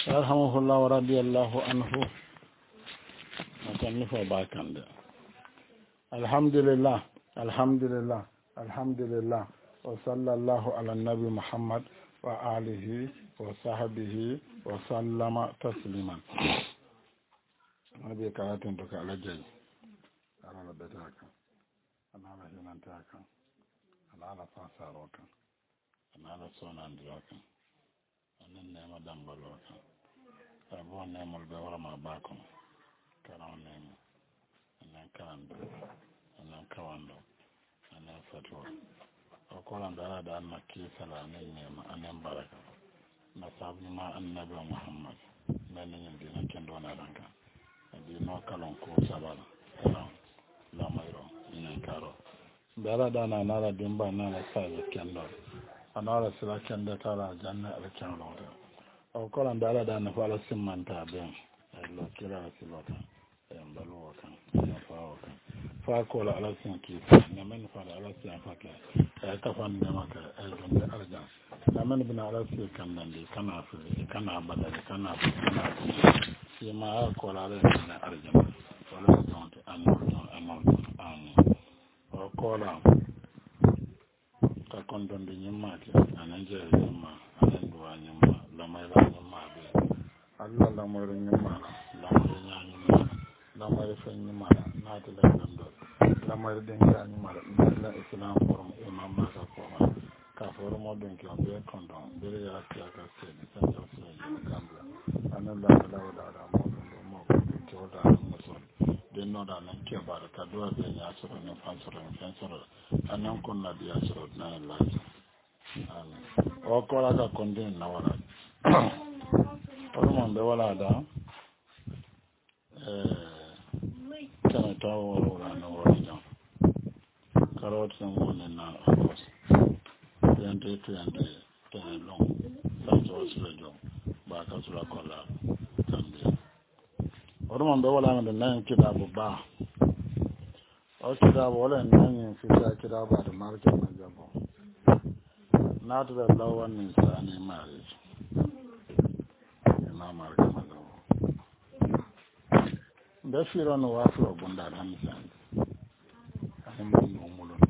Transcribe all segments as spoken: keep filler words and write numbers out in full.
يرحمه الله ورضي الله عنه مصنف باكند الحمد لله الحمد لله الحمد لله وصلى الله على النبي محمد وآله وصحبه وسلم تسليما نبي كاتن تك على جاي على بتاعك انا على هنانتاك انا على فاساروك انا على سوناندروك انا نيما دامبلوك ابو نيمول بي ما باكم كلام نيم انا كاندو انا كواندو انا فتو وقال دارا دان كيسلا نيم انا بركه نصاب ما النبي محمد من يندينا كندونا دانكا di no kalon ko sabala la mayro ina karo dara dana nala dimba nala saje kendo anala sila kende tara janna al kendo o ko lan dara dana fala simanta ben lo kira silota e mbalo kan na fawo kan fa ko la ala sin ki na men fa ala sin fa ka e ka fan ne maka e jonde arja na men bina ala sin kan nan di kana fi kana badale kana kana sima ko la le na arja wala don anor don anor an o ko la ka kondon de nyima ke ananje nyima anando nyima la mai la nyima be Allah la mai nyima la mai nyima la mai fe nyima na de la ndo la mai de nyima la islam forum imam ma ka ko ka forum mo don ke be kondon be ya ka ka se ni san jo se ni gambia anan la la la la mo do mo ko da mo so de no da nan ke ba ka do be ya so ne fan so ne fan so anan kon na dia so na la amen o ko la ka kondin na wala o mo be wala da eh kana tawo wala na wala karot na wona na akos yande to yande to long sa so so jo ba ka sura kola tambe o mo be wala na nan kitabu ba o kitabu wala nan fi ta kitabu da marke na jabo na da lawan ni sani mari na marke na jabo da firo no wa firo bunda da mi san ani mo mo lo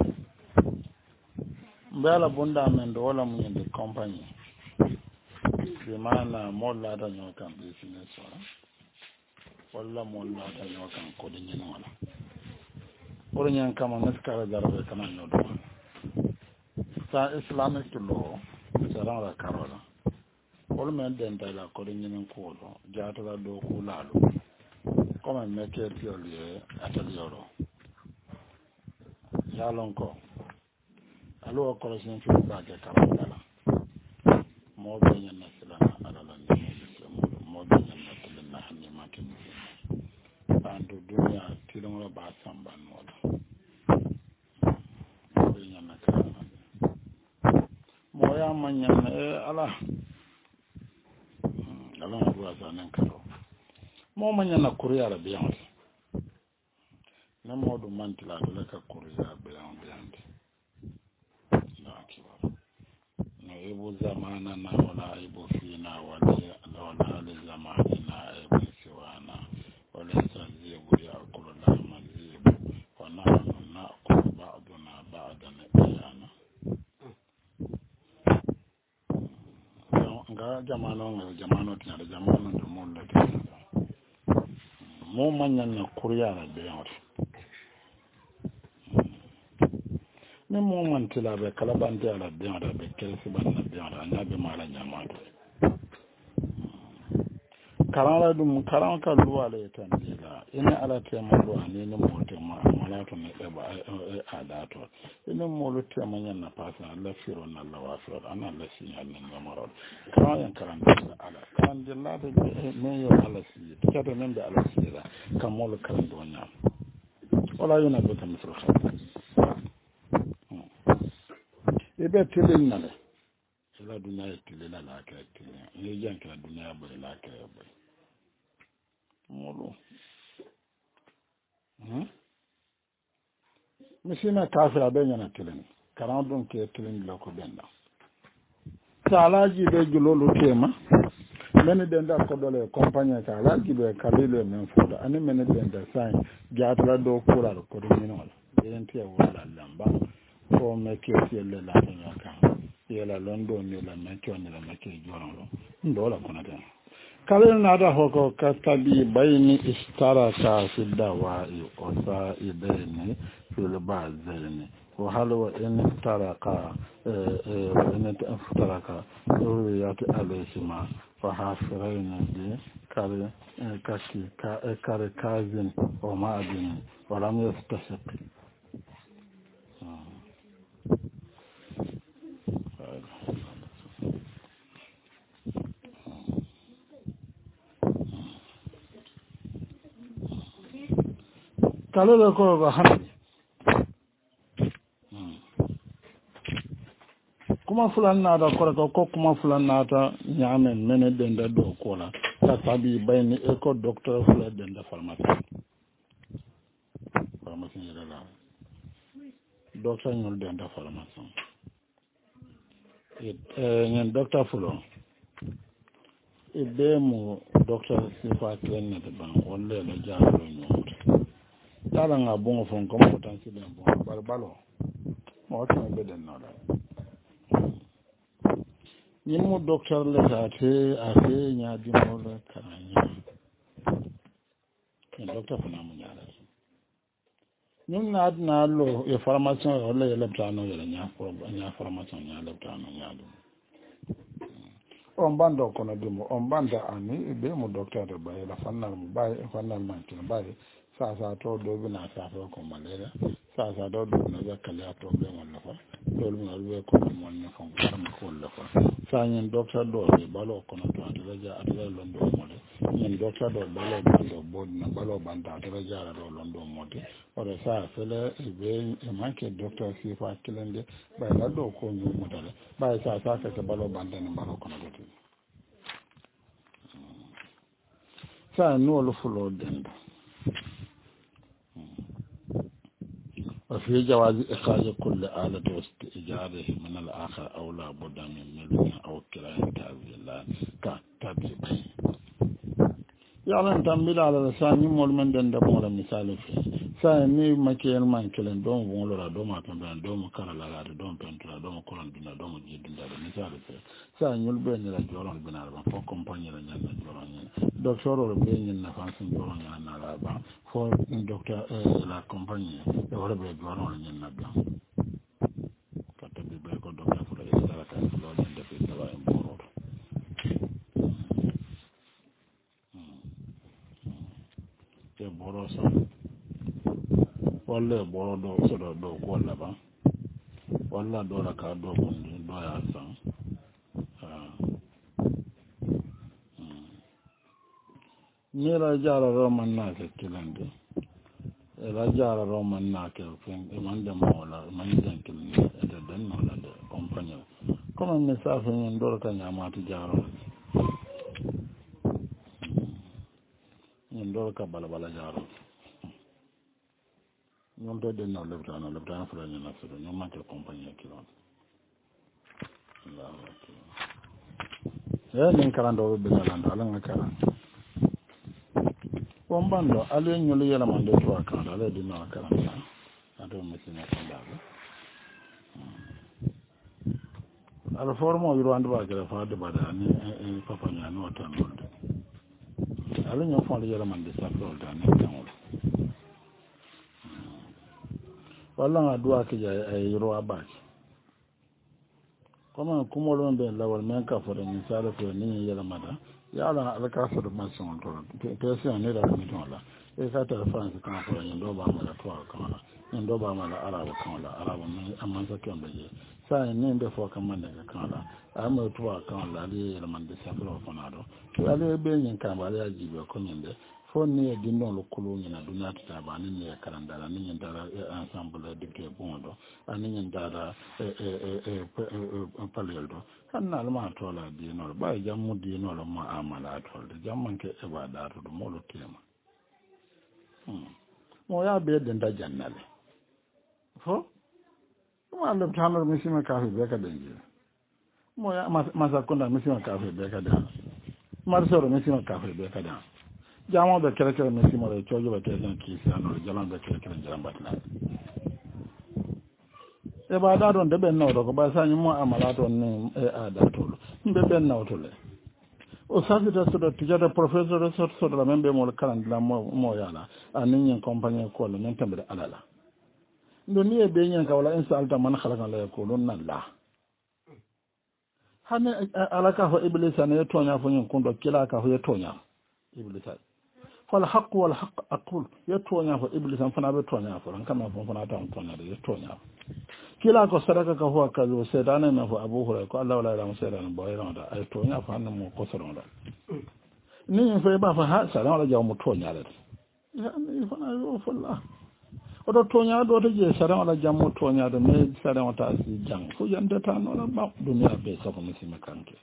mbala bunda men do wala mu yende company bi mana mo la da nyo kan business wala wala mo la da nyo kan ko de nyen wala or nyen kama maskara darbe kana no do sa islamic law sara la karola or men den da la ko de nyen ko do jaata la do ko lalo comme me ke tiole ateliero ya lonko alo ko sen fi ba ke karola mo be nyen na sala ala la ni mo be nyen na tele na hani ma ke ando dunya tilongo ba samban mo be nyen na ka mo ya manya e ala ala ma duwa zanen karo mo manya na kuriya la biyan na mo do mantila to la ka kuriya biyan biyan na kiwa no ebo zamana na wala ebo fina wala wala le zamana na ebo siwana wala sanzibu ya kullu mazibu wa na na ko ba'duna ba'dan iyana nga jamano nga jamano tnya jamano do mon la mo manya na kuriya la biyan ne mo man tila be kala bande ala biyan da be kelsi ban na biyan da nya be mala nyamado karala dum karan ka luwa le tan dila ina ala te mo do ani ne mo te ma mala to ne be ba ada to ina mo lo te ma nyanna pasa la firo na la wa firo ana la sinyal ne mo maro karan yan karan ala karan dilla de ne yo ala si ta to men da ala si da kan mo lo karan do nya wala yuna be tam firo khaw e be tilin na le la dunya tilin na la ka tilin ne jan ka dunya ba la ka ba molo hmm misina kafira be nyana tilin karan don ke tilin la ko benda salaji be julolu tema mene den da ko dole compagnie ka la gibe kalile men foda ani mene den da sai jatra do kula ko do minol den tiya wala lamba ko me ke yelle la no ka yela londo ni la me ko ni la me ke jorolo ndola kona den kalen nada hoko katabi bayni istaraka fi dawai wa sa'idaini fil ba'daini wa hal wa in taraka wa in taraka ruwiyat alayhima fa hafiraina bi kare kashi kare kazin wa ma'adin wa lam yastasiq kalo ko ba han kuma fulan na da koraka ko kuma fulan na ta nyamen mene den da do kola ta tabi bayni e ko docteur fulan den da pharmacie pharmacie yela la docteur ñol den da pharmacie e ñen docteur fulan e be mo docteur sifa klen de ban wolle la jaaro ñoto dala nga bongo fon comme potentiel den bon bal balo mo tan be den no da ñin mo docteur le ate ate ñaadi mo la karanya ñin docteur fana mo ñaala ñin na adna lo e formation wala e leptano yela ñaa ko ñaa formation ñaa leptano ñaadu on bando kono dimo on banda ani be mo docteur de baye la fanal mo baye fanal man tin baye sa sa to do bina sa to ko malaria sa sa do do na yakale to be mon la fa do lu na lu ko mon na fon ko la fa sa ñen docteur do be balo kono to ataraja atara londo mode ñen docteur do balo bando bod na balo banda ataraja do londo mode ore sa fele be e manke docteur si fa kilende bay la do ko ñu mudale bay sa sa ka balo banda na balo kono do sa no lo fulo denda وفي جواز إخراج كل آلة واستئجاره من الآخر أو لا بد من ملك أو كراء تابع كتابع يعني تنبيل على لسان مول من دند مول مثال في ساني مكيل من كلن دوم بولورا دوم أتمنى دوم كارلا لا دوم بنتلا دوم كلن بنا دوم جدنا مثال في ساني يلبين لا جوران بنا ربا فو كومباني لا نيا جوران دكتور ربين نفانس جوران لا ربا فو دكتور لا كومباني ولا بي جوران لا نيا بلا كتبي بيكو دكتور فلا يسلا كان فلا نيا في سوا امبورو te boro sa walla boro do so do do ko la ba walla do la ka do ko do ya san ni la jara roman na ke kilande e la jara roman na ke fen e man de mo la man den kilande e de den no la de compagnie comme me sa fe en do ka nyama ti jaro en do ka bala bala jaro non do den no le brano le brano fra ni na so no man ke compagnie kilon Allah ya nin karando be salando ala ngakara bombando ale nyolo yela mande to akanda ale di na karanda ado mesina kanda ala formo yiro ando ba gara fa de bada ni papa nya no tan no ale nyo fon yela mande sa to da ni tan wala nga dua ke ja yiro abaki kama kumolo be lawal men ka fo ni sala to ni yela mada ya la alaka so do mason to pese ne da mi to la e ka ta france kan fo ni do ba mala to kan la ni do ba mala arabo kan la arabo ni amman sa kan be sa ni be fo kan man daga kan la amma to kan la ni yela man de sa fo fo na do to ale be nyin kan ba ya jibe ko min de fo ni e dinno lo kulu ni na dunya ta ba ni ne karanda la ni ndara ensemble de ke bondo ani ni ndara e e e e paleldo hanna alma to la di no ba jammu di no ma amala to de jamman ke e ba da to mo lo tema hmm mo ya be den da jannale fo mo andam tanor mi sima ka be ka denje mo ya ma sa konda mi sima ka be ka da marsoro mi sima kafre be kada jamo be kere kere mi sima re chojo be kere ki si anoro jalan be kere kere jalan batna e ba da don de ben no ko ba sanyi mo amala to ne e ada to be ben no to le o sabi da so da tijada professor resort so da membe mo kalan la mo mo yana anin yin compagnie ko le men tambe alala ndo ni e be nyen ka wala insa alta man khalaqa la yakulun la hane alaka ho iblis ne tonya fo nyin kundo kila ka ho tonya iblis fal haqq wal haqq aqul tonya fo iblis an fana be tonya fo ran kama fo fana ta tonya de tonya kila ko sadaka ka ho ka zo sedana na fo abu hura ko Allah wala ila sedana bo ira da ay tonya fa nan mo ko soron da ni fa ba fa ha sala wala jaw mo tonya da ya ni fa na yo fo la oto tonya do to je sara wala jammo tonya do me sara wata si jang fu yande tan wala ba dunya be sa ko misime kanke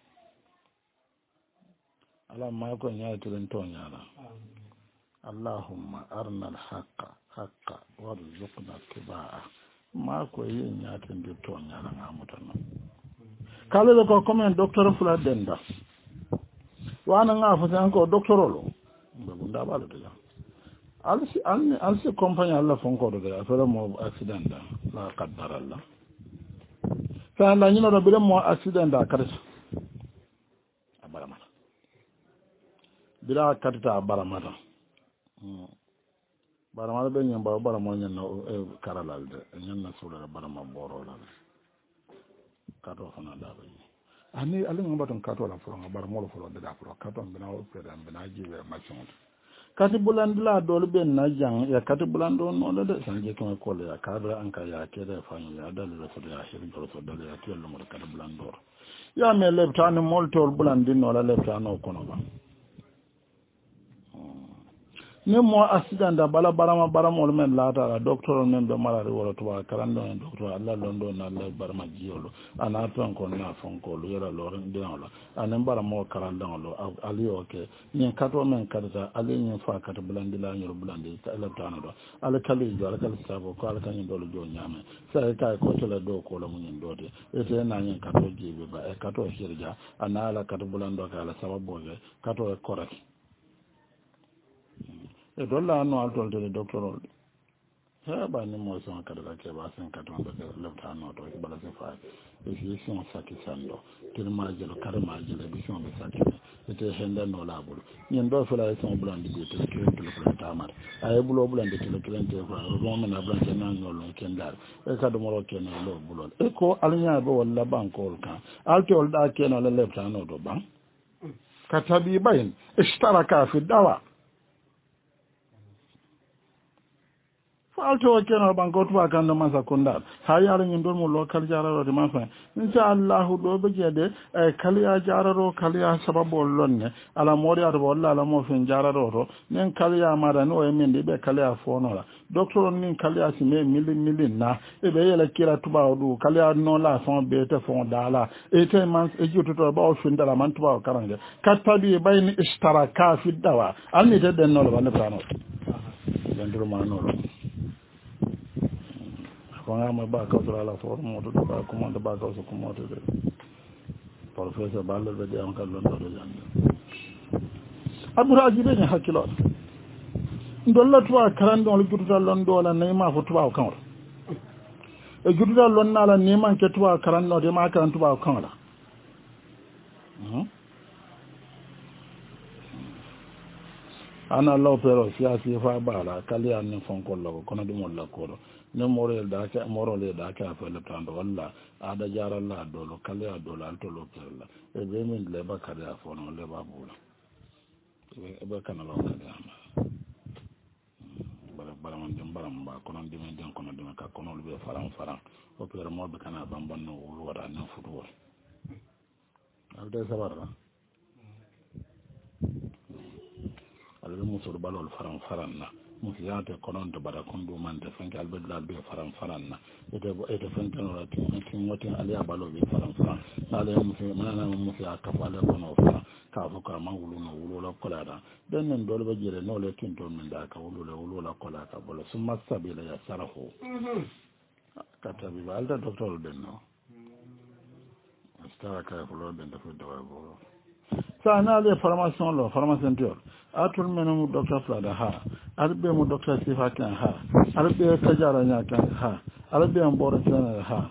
ala ma ko nyaati len tonya la allahumma arna al haqqa haqqa warzuqna ittiba'a ma ko yi nyaati ndi tonya la ngamutan kala ko comme docteur fula denda wana nga fu san ko docteur lo be nda balo de alsi alni alsi compagnie alla fonko do de affaire mo accident da la qaddar Allah fa la nyino do bile mo accident da karata abaramata bila karata abaramata hmm baramata be nyamba baramo nyanna karalal de nyanna sura barama boro la kato fana da be ani alin ngabaton kato la foro baramo lo foro de da foro kato bina o pere bina jibe machon kati bulandila dolu ben na jang ya kati bulando no la de sanje ko ko le ya kadra an ka ya kede fanyi ya dal le fo ya hiri do so dal ya tielo mo kati bulando ya me le tan moltol bulandi no la le tan o kono ba ne mo accident da bala barama barama men la ta docteur men be mara wala to ba karando en docteur Allah londo na le barama jiolo ana ton ko na fon ko lu yara lo ren de ala anen barama karando lo ali oke nyen kato men kadata ali nyen fa kata bulandi la nyoro bulandi ta la tano do ala kali jo ala kali sabo ko ala kanyen do lo jo nyame sa ka ko to la do ko lo mun do de e te na nyen kato jibe ba e kato hirja ana ala kata bulando ka ala sababu ge kato e correct e dolla no altol de docteur ha ba ni mo so kada ke ba sen katon da lefta no to bala se fa e fi son saki sando tir ma jelo kar ma jelo bi son be saki e te henda no la bulu nyen do fula e son bulandi bi te ke to le tamar ay bulo bulandi te le klente fa ro mo na bulandi na no lo kendar e ka do mo ro ken lo bulo e ko alnya be wala bankol kan altol da ken no le lefta no do ban katabi bayin ishtaraka fi dawa alto keno banko tuwa kando masa kundal ha yaro nyin don mo local jararo de mafa insha Allah do be jede e kaliya jararo kaliya sababu lonne ala mori ato walla ala mo fen jararo to nen kaliya mara no e min de be kaliya fonola docteur nin kaliya si me milin milin na e be yela kira tuba du kaliya no la fon be te fon dala e te man e jutu to ba o fin dala man tuba karange katabi bayni ishtaraka fi dawa alni te den no ba ne plano dendro manolo ma ba ka sura la for mo do ba ko mo do ba ka so ko mo do professeur balle be am ka lon do jande abura jibe ni hakilo ndolla tuwa karando lo jututa lon do la nay ma fo tuwa kan e jututa lon na la ni man ke tuwa karando de ma kan tuwa kan la ana law pero siasi fa bala kali an fon ko lo kono dum wala ko ne morel da ka morole da ka fa le tando walla ada jaralla dolo kali a dolo alto lo perla e be min le ba kali a fono le ba bula e be kana lo kali ama bara bara man dem bara mba kono dem den kono dem ka kono be faram faram o per mo be kana bamban no wul wada no futu wol alde sabara albe musor balol faram faram na musiyate kononto bara kondu mante fanke albe dal be faram faram na ete ete fanke no la tin tin wote ali abalo be faram faram ale musi mana musi akafale kono fa ka fo ka mangulu no wulo la kolada den nen dole be jere no le tin to min da ka wulo le wulo la kolada bolo summa sabila ya sarahu kata bi balda docteur den no astara ka fulo den da fu dawa bo sa na le formation lo formation to atul menu docteur Flada ha arbe mu docteur Sifa kan ha arbe tajara nya kan ha arbe an boro kan ha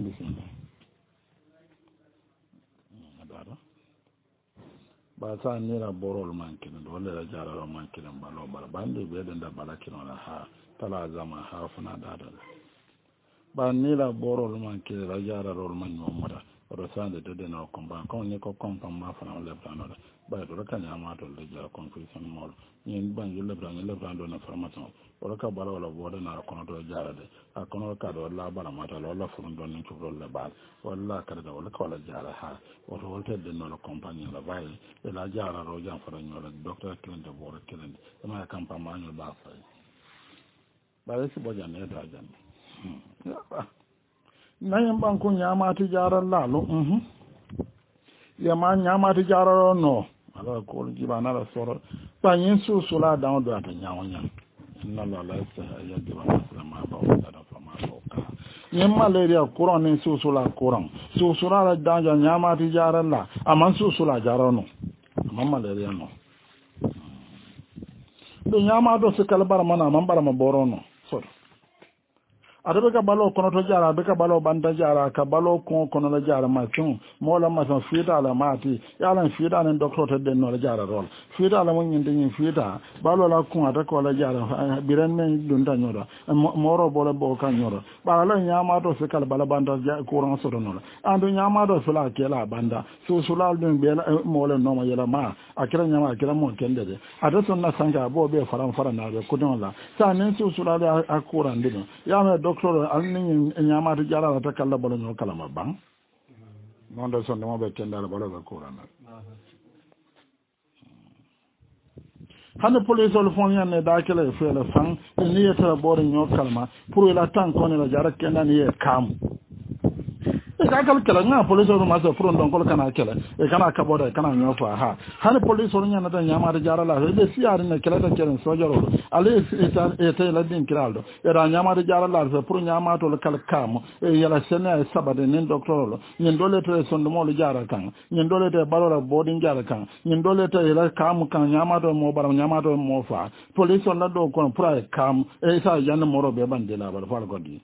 ba sa ni la borol mankin do le la jara ro mankin balo bala bande be den da bala kino la ha tala zama ha funa da da ba ni la borol mankin la jara ro man no mara ro sande de de no komba kon ni ko kompa ma fana le plano da ba do ka nya ma to le jara conclusion mol ni ban le plano le plano na formation ro ka bala wala boda na ko to jara de a kono ka do la bala ma ta lo la furun don ni to le bal wala ka da wala ko la jara ha o to wolte de no compagnie la vai e la jara ro jam fara nyola docteur Clende boro Clende e ma kampa ma nyola ba fa ba le si boja ne da jan na yin ban kun ya ma ti jara la lo mhm ya ma nya ma ti jara no ala ko ji ba na la soro ba yin su su la da do ata nya wonya inna la la sa ya di ba ma ba o da fa ma ko ka yin malaria kuran ne su su la kuran su su la da ja nya ma ti jara la aman su su la jara no aman malaria no do nya ma do se kala bara mana man bara ma boro no so adabe ka balo kono to jara be ka balo banda jara ka balo ko kono la jara ma tun mola ma son fita la mati ya lan fita nan doctor to den no la jara rol fita la mun yinde yin fita balo la kun ata ko la jara biran men dun ta nyoro moro bolo bo ka nyoro ba la nyama to se kala bala banda ko ron so no la andu nyama do fula ke la banda so sulal dun be mola no ma yela ma akira nyama akira mo kende de ada son na sanga bo be faran faran na be kudon la sa nen so sulal akuran dino ya me docteur alni nyama to jara ta kala bolo no kala ma bang non do son mo be kende la bolo ko ran hande police ol fon yanne da kala fele fan ni yeta boro no kalma pour la tan kono la jara kenda ni e kam e ka kala kala nga police ol ma so pour don ko kana kala e kana ka boda kana nyo fa ha hande police ol nyana da nyama da jara la be siar ne kala da kelen sojoro ale eta eta la din kiraldo e da nyama da jara la so pour nyama to kala kam e yala sene e sabade nen docteur lo nyen dole to son do mo lo jara kan nyen dole te balora bodin jara kan nyen dole te la kam kan nyama do mo bara nyama do mo fa police ol la do ko pour ay kam e sa yanne moro be bande la bar fal godi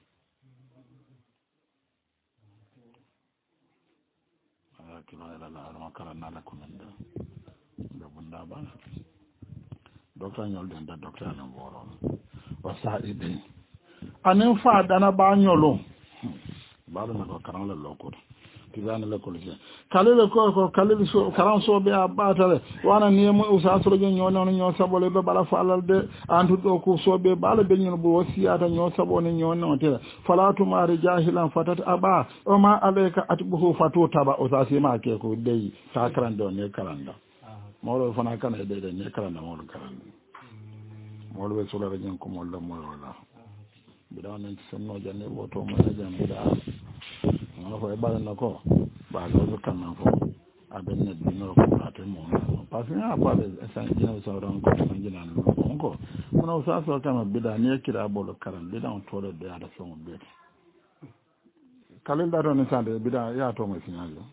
kilo ela la ma kala na la kunanda da bunda ba docteur nyol den da docteur na boro wa sa ibe anen fa dana ba nyolo ba do na ko karan la loko tibana la ko le kale le ko ko kale so karan so be abatale wana ni mo usa so je nyona no nyo sabole be bala falal de antu do ko so be bala be nyon bo wasiata nyo sabone nyona no te falatu mari jahilan fatat aba o ma alayka atbuhu fatu taba o sa ma ke ko dei sa karando ne karanda molo fana kana de de ne karanda molo karanda molo be so la jen ko molo molo la bidaw nan sonno janne woto mo jan bida no ko e bala nako ba do kan nan fo aben ne dino ko ate mo parce que a pas de san jina so ran ko san jina no ko mo sa so kama bida ne kira bolo karan bida on tole de ada so mo be kalin da don sande bida ya to mo sinalo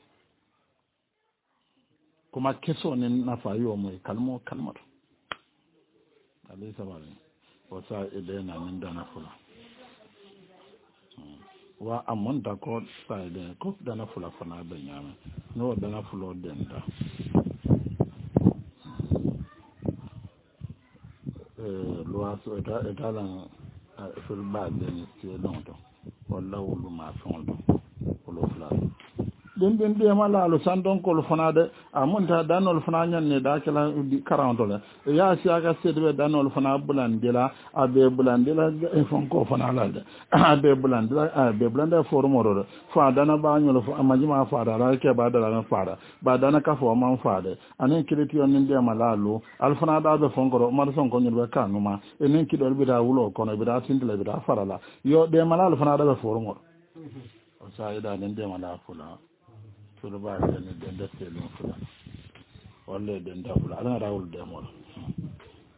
kuma keso ne na fa yo mo kalmo kalmato ali sabale o sa ide na min dana fula wa amon da ko sai de ko dana fula fana da nyama no dana fulo denda eh lo aso eta eta la ful ba de ni ti lonto wala wulu ma fondo ko lo fula den den de mala lo sandon ko lo fana de amon ta danol fana nyanne da kala quarante la ya si aga sedbe danol fana bulandela abe bulandela e fon ko fana la de abe bulandela abe bulanda formoro fa dana ba nyolo fa amajima fa da la ke ba da la fa ba dana ka fo man fa de anen kiliti on de mala lo al fana da be fon ko mar son ko nyol be kanuma enen kidol bi da wulo kono bi da tindele bi da farala yo de mala al fana da be formoro o sa ida den de mala fula turba da ne da da selon fula walle den da fula ana rawul de mo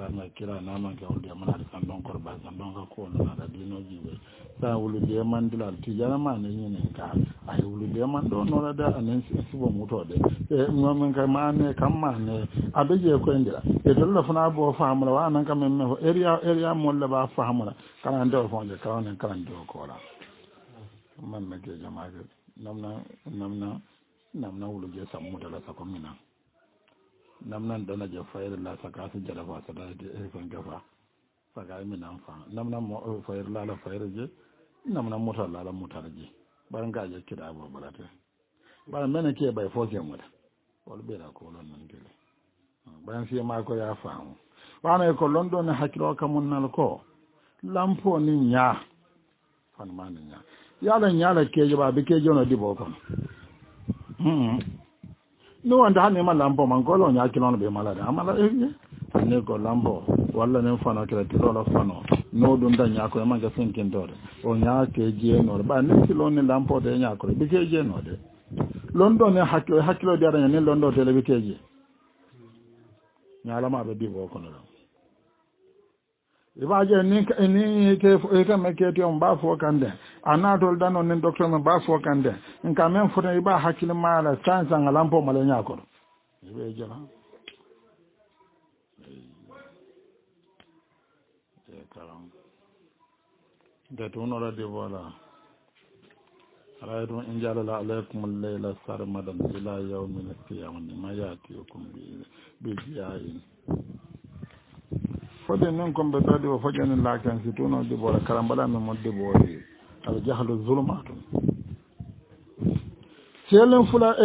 sama kira na man ka wulde man da kan don korba kan don ka ko na da dino jibe sa wulde man dila ti jara man ne ne ka ay wulde man do no da anen sibo muto de e ngom ka man ne kam man ne abeje ko ndira e to la fana bo faamula wa nan kam men ho area area mo la ba faamula kana ndo fo de ka on kan do ko la man na ke jama'a namna namna namna wulde sam muto la sa ko mina namnan dana je fayr la saka su jara fa sada de e kon gafa saka mi nan fa namnan mo fayr la la fayr je namnan motar la la motar je ban ga je kida bo balate ban mena ke bay fo ke mo da wal be da ko lon nan gele ban fi ma ko ya fa wana ko londo ne hakilo ka mun nal ko lampo ni nya fan ma ni nya yala nya la ke je ba be ke jono di bo ko hmm no wanda hanne ma lambo man golo nya kilon be mala da amala e ne ko lambo walla ne fana kala tilo la fano no dun da nya ko man ga senkin dore o nya ke je no ba ne kilon ne lambo de nya ko be ke je no de londo ne hakilo hakilo de ara ne londo de le be ke je nya la ma be di bo ko no ibaje ni ni ke e ka me ke ti on ba fo kande anatol dano nen docteur me ba fo kande en ka men fota iba hakil mala sansa ngalampo mala nyako ibe jana e karam de tono la de wala raytu in jalala alaykum al-layla sarmadan ila yawmin al-qiyamah ma yatiukum bi bi jiyain fode non kombe dadi o fojani lakan si tuno de bora karambala me modde bori al jahlu zulumatun selen fula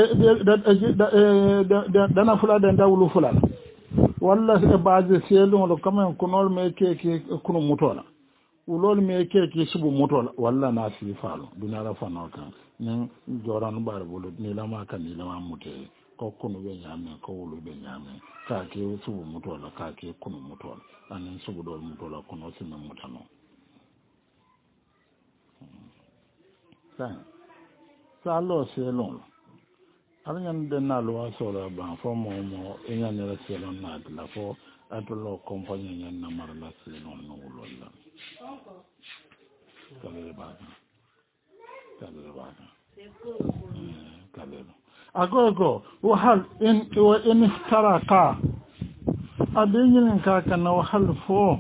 dana fula den dawlu fula walla e base selen lo kamen kunol me keke kunu mutola ulol me keke subu mutola walla na si falo dunara fanoka nin joran bar bulu ni lama kan ni lama mute ko kunu be nyame ko wulu be nyame ka ke subu mutola ka ke kunu mutola anin subu dol mutola kono sinna mutano sa sa lo selon alyan den na lo asola ba fo mo mo enya ne selon na la fo atolo compagnie nyen na mar la selon no lolla kale ba kale ba kale agogo wa hal in wa in taraka adin ka kana wa hal fo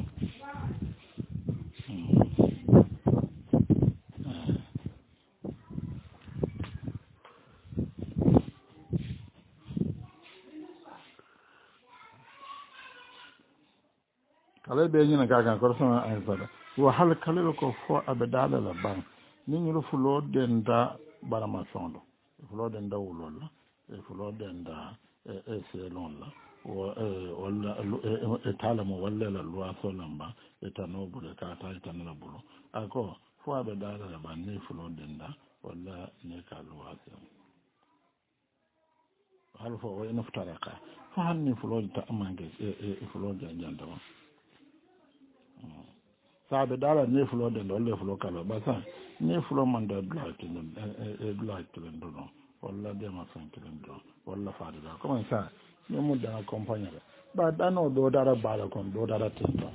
kale be nyina ka kan ko sama ay fada wa hal kale ko fo abdala la ban ni ñu fulo den da barama sondo fulo den da wulolla e fulo den da e selon la o wala e talamo walla la loi so lamba e tanobu de ka ta tanala bulo ako fo abdala la ban ni fulo den da wala ne ka loi so hal fo wa inaftaraka fa hanni fulo ta amange e fulo janda wa sabe dala ne fulo de lolle fulo kala basa ne fulo manda black ni e black ni dono walla de ma san ki do walla faade da comment ça ne mo da accompagner ba dano do dara bala kon do dara tinto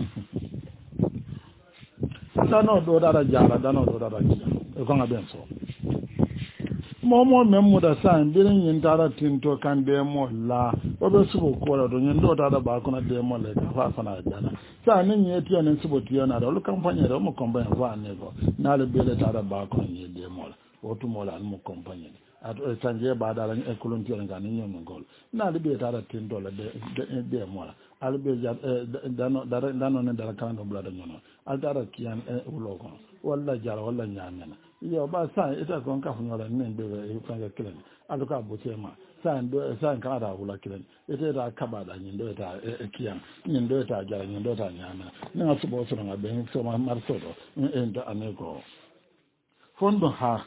dano do dara jala dano do dara jala e ko ngaben so momo memmo da san birin yin dara tinto kan de mo la o be subo ko do yin do dara ba ko na de mo le ka fa fana dana sa nin ye tiyo nin subo tiyo na do campagne do mo campagne fa ne go na le bele dara ba ko ni de mo la o tu mo la mo campagne at o tanje ba dara e kulun tiyo ga ni nyon gol na le be dara tinto la de de mo la al be ja dano dara dano ne dara kan do bla da nyono al dara kiyan e ulo ko walla jara walla nyaamena yo ba sa ita kon ka funyola nen be e fanga kilen aluka botema sa ndo sa kan da wula kilen ita da kaba da nyin do ta e kiyan nyin do ta jara nyin do ta nyaamena na su bo so na be so ma marso do en da anego fondo ha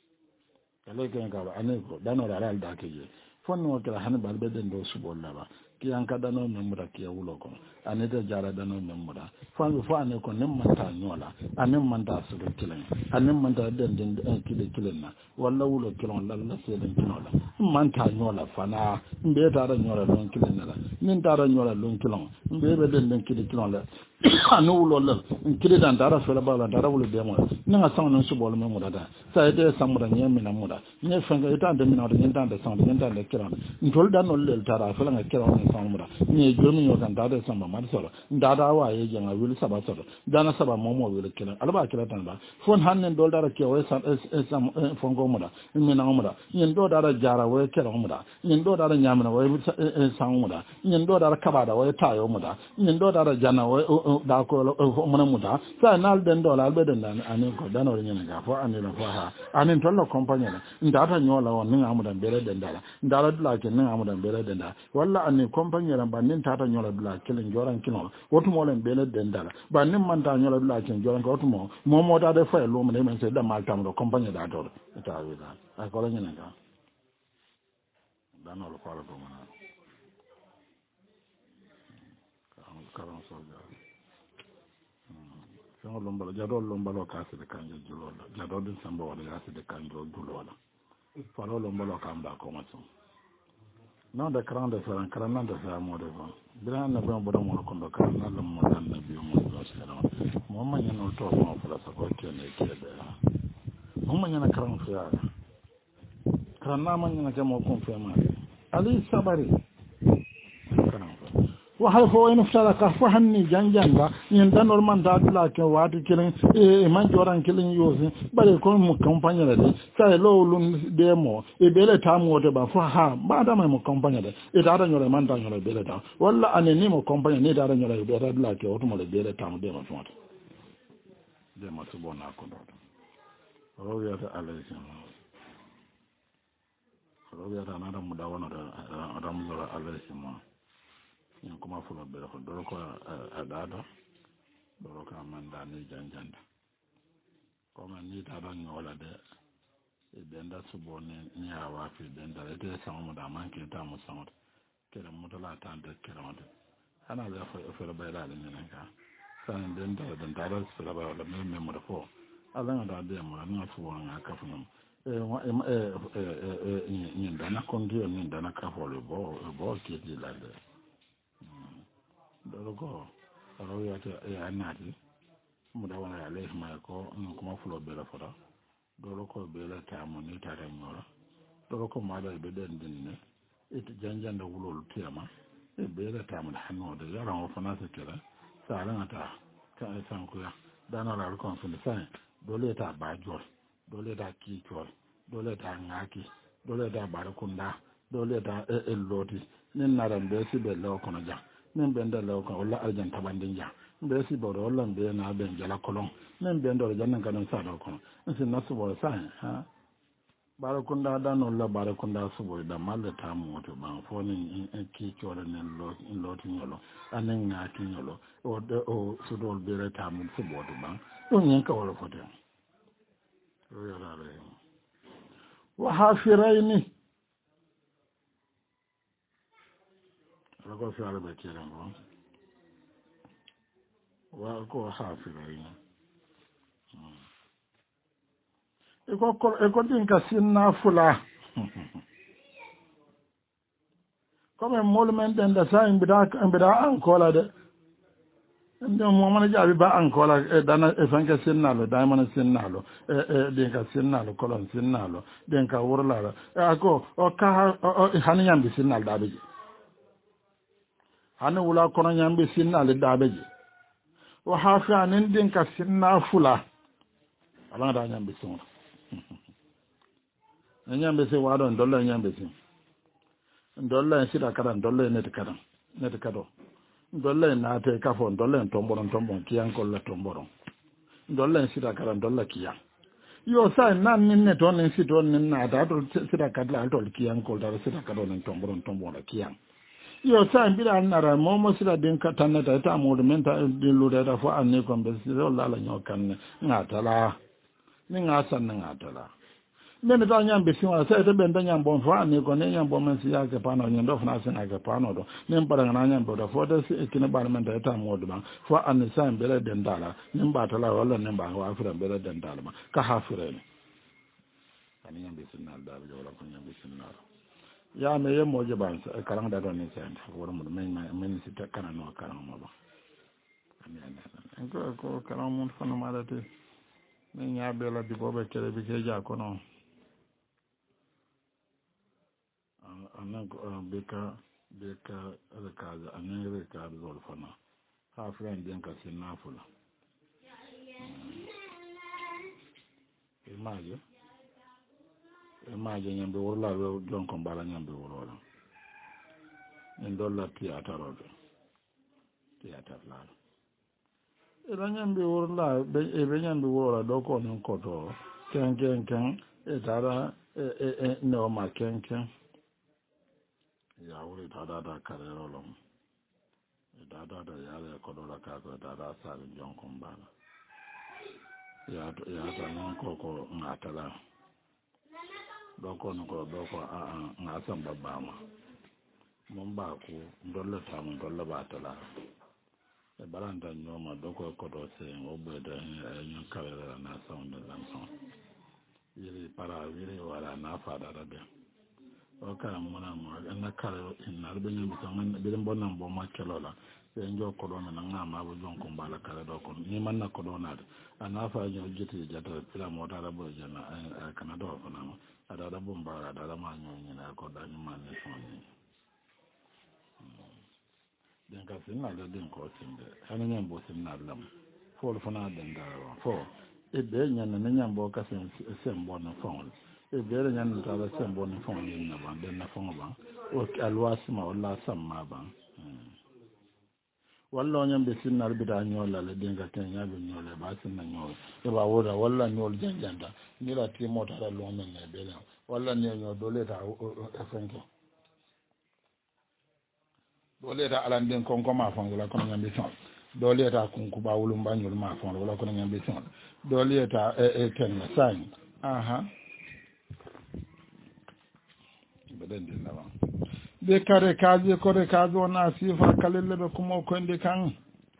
kale kan ka anego dano da al da ke je fonno kala han balbe den do su bolla ba kiyan ka dano memura kiya wulo ko anita jara dano memura fangu fa ne ko nim manta nyola anim manta su kilen anim manta den den kile kilen na walla wulo kilon lalla se den kinola manta nyola fana mbe tara nyola don kilen na nin tara nyola don kilon mbe be den den kile kilon la anu wulo la kile dan tara fela ba tara wulo be mo nga sang non su bol memura da sa ite samura nyemi na muda nye fanga ita de mina de nyenta de sang nyenta de kiran ntol dan ol le tara fela nga kiran ni samura nye jomi yo kan da de samba mar soro ndada wa ye janga wil saba soro dana saba momo wil kiran alba kiran tan ba fon hannen dol dara ke o sam fongo muda mina muda nyen do dara jara wo kiran muda nyen do dara nyamina wo sang muda nyen do dara kabada wo tayo muda nyen do dara jana wo da ko mona muda sa nal den do la be den dan ani ko dan o nyen ga fo ani la fo ha ani tollo compagnie la ndata nyola won nga amudan bere den dala ndala dula ke nga amudan bere den dala walla ani compagnie la banin tata nyola dula kelen joran kilo wotu mo len bere den dala banin man ta nyola dula ke joran ko wotu mo mo mo da de fa lo mo ne men se da mal tam do compagnie da do ta wi da a ko la nyen ga dan o ko la ko mo na karon so ja Sango lombalo jado lombalo kasi de kanjo julola jado din samba wala kasi de kanjo julola falo lombalo kamba komaso non de grande frère karana de sa mo de bon bilan na bon bodo mo ko do karana lam mo dan na biyo mo do sera mo ma nyano to mo fala sa ko tene kede mo ma nyana karan fiya karana ma nyana ke mo confirma ali sabari karan wa hal fo en fala ka fo hanni janjanga yen danor man da la ke watu kilen e man joran kilen yosi bare ko mo campagne la de sa lo lun demo e bele tamu de ba fo ha ba da mo campagne de e da da nyore man da nyore bele da walla aneni mo campagne ne da da nyore be da la ke oto mo le bele tamu de mo fonta de mo to bona ko do ro ya ta alayhi ro ya ta na da mu da wona da da mu zara alayhi ma yin kuma fulo bere ko doro ko adada doro ka manda ni janjanda ko man ni ta ban yola de e benda subo ni ni awa fi benda de sama da man ke ta musamman kere mutala ta de kere mata ana da fa fa bayra da ni ka san den da den da da su ba da me me mu da ko ala da de mu na fu wa na ka fu e e e e ni da na kon dio ni da na ka fo le bo bo ke di la de doro ko ro ya ta ya nati mu da wana ya le ma ko kuma fulo bela fora doro ko bela ta mu ni ta ran yoro doro ko ma da be den din ne ita janjanda wulol tema e bela ta mu da hanno da yara wa fana ta kira sa ran ta ka san ku ya dana la ko fun sa dole ta ba jor dole ta ki jor dole ta ngaki dole ta barakunda dole ta e loti nin naran be si be lo kono ja nin benda lo ko wala arjan tabandin ja be si boro wala be na ben jala kolon nin bendo jannan kanon sa do kono sin nasu bo sa ha barakunda da no la barakunda su bo da mal ta mu to ban fo nin ki chora nin lo loti nyolo anen na ki nyolo o de o su do be re ta mu su bo do ban don yin ka wala fote o ya la re wa hafiraini ko fi ala be kire ngo wa ko hafira ina e ko ko e ko din ka sinna fula ko me molmen den da sa in bida in bida an kola de inde mo man jabi ba an kola e dana e fanka sinna lo da man sinna lo e e din ka sinna lo kolon sinna lo den ka wurla lo e ko o ka hani nyambi sinna da be hani wula kono nyambe sinna le dabeje wa hafi anin din ka sinna fula ala da nyambe sinna nyambe se wado ndolla nyambe sin ndolla sida kada ndolla ne kada ne kada ndolla na te ka fo ndolla tomboron tombon kiyan ko la tomboron ndolla sida kada ndolla kiyan yo sa nan nin ne ton nin sidon nin na da to sida kada al to kiyan ko da sida kada nin tomboron tombon la kiyan yo sa mbira nara momo sira den katana ta ta mo men ta de lu da fo anne ko be sira la la nyokan ne ngatala ni ngasa ne ngatala men ta nyambe sin wala sai ta ben ta nyambo fa ne ko ne nyambo men si ya ke pano nyando fa sin ga pano do nem para na nyambo do fo da si kine bar men ta ta modu ba fo an san bele den dala nim ba ta la wala nim ba wa afira bele den dala ma ka hafire ne an nyambe sin na dal jo wala ko nyambe sin na ya me ye moje ban sa karang da do ne san wala mo men men si ta kana no karang mo ba an ko ko karang mun fa no ma da te men ya bela di bobe kere bi ke ja ko no anan beka beka rekaza anan rekaza zolfana ha friend din ka sinafula imaje imaje nyambe wala we don ko bala nyambe wala en dolla tiata rodo tiata la ila nyambe wala be e be nyambe wala do ko non ko to ken ken ken e dara e e no ma ken ken ya wuri ta da da kare rolon da da da ya le ko dola ka ko da da sa jon kon bana ya ya ta non ko ko ngatala do ko no ko do ko a a ngasan babba ma mun ba ku dolla ta mun dolla ba ta la e balanta nyoma do ko ko do se o be da nyon kare na sound da lan yiri para yiri wala na fa da da o kala mona mo na kala na be nyam ko man be bon nam bo ma kelola be njo ko do na ngama bo jon ko bala kala do ko ni man na ko do na ana fa nyo jiti jata pila mo da bo jana kana do ko na ada da bo mbara da ma nyo ni na ko da ni man ni so ni den ka sin na den ko sin de ana nyam bo sin na lam fo fo na den da fo e be nyan na nyam bo ka sin sem bo na fo e bere nyan ta da sembo ni fon ni na ba den na fon ba o alwasi ma wala samma ba walla nyam be sinna bi da nyola le dinga ken ya be nyola ba sinna nyola e ba woda walla nyol janjanda ni la ti mota da lo men ne be la walla ne nyo dole ta e fenko dole ta alan den kon ko ma fon wala ko nyam be son dole ta kun ku ba wulum ba nyol ma fon wala ko nyam be son dole ta e ken san aha bedende lawa be kare kaje kore kajo na sifa kalelle be kuma ko inde kan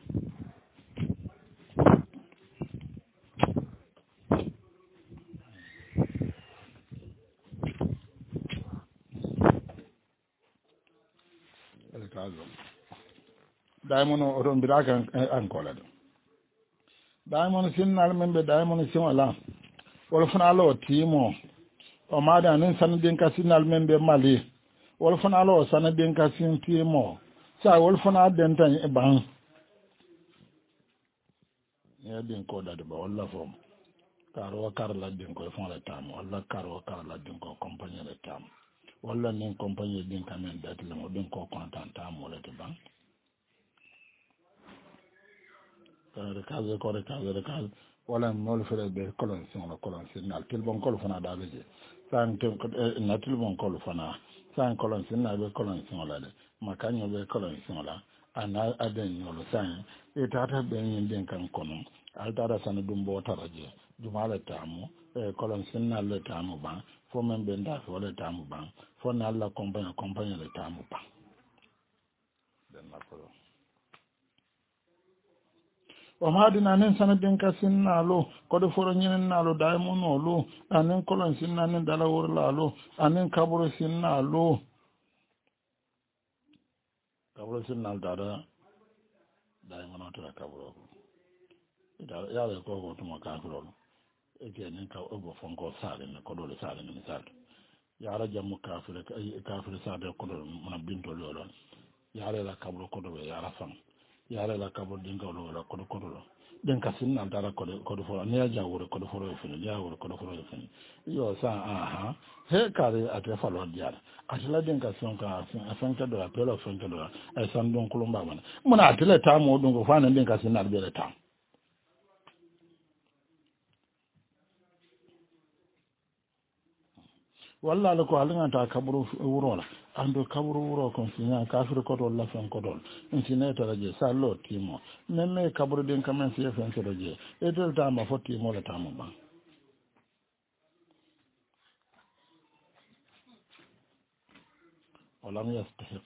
el kajo daimono oron biraka an kola do daimono sinnal membe daimono sin wala wala fana lo timo o mada nen sanadin ka sinnal membe mali wala fana lo sanadin ka sin timo sa wala fana den tan e ban ya din ko da ba wala fo karo kar la din ko fon la tam wala karo kar la din ko compagnie la tam wala nen compagnie din kamen dat la mo din ko content tam wala te ban kare kaze kore kaze kaze wala mol fere be kolon son la kolon signal tel bon kol fana da beje san tem na tel bon kol fana san kolon signal be kolon son la de makanyo be kolon son la ana aden nyolo san e tata be yin den kan kono altara san dum bo taraje jumala tamu e kolon signal le tamu ban fo men be nda fo le tamu ban fo na la compagnie compagnie le tamu ban den la ko o maadina nen sanadin ka sinnalo kodo foro nyinen nalo daimono lo anen kolon sinna nen dala worla lo anen kaburo sinnalo kaburo sinnal dada daimono to kaburo dada yaale ko ko tuma kafiro e ke nen ka obo fonko sale ne kodo le sale ne misal yaara jammu kafire kafire sade kodo mona binto lolon yaare la kaburo kodo be yaara fam yaare la kaburo dinga lo la kodo kodo lo den ka sin nan dara kodo kodo foro ne ya jawure kodo foro e fini jawure kodo foro e fini yo sa aha he kare ate falo diar atela den ka son ka afan ka do apelo afan ka do ay san don kulumba man muna atela ta mo don ko fana den ka sin na be ta walla la ko halanga ta kaburu wuro la ando kaburu wuro kon sinya kafir ko do la fen ko do in sinya to raje sa lo timo nemme kaburu den kamen fi fen ko do je e do ta ma foti mo la ta mo ba ولم يستحق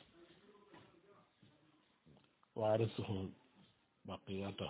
وارثه بقيته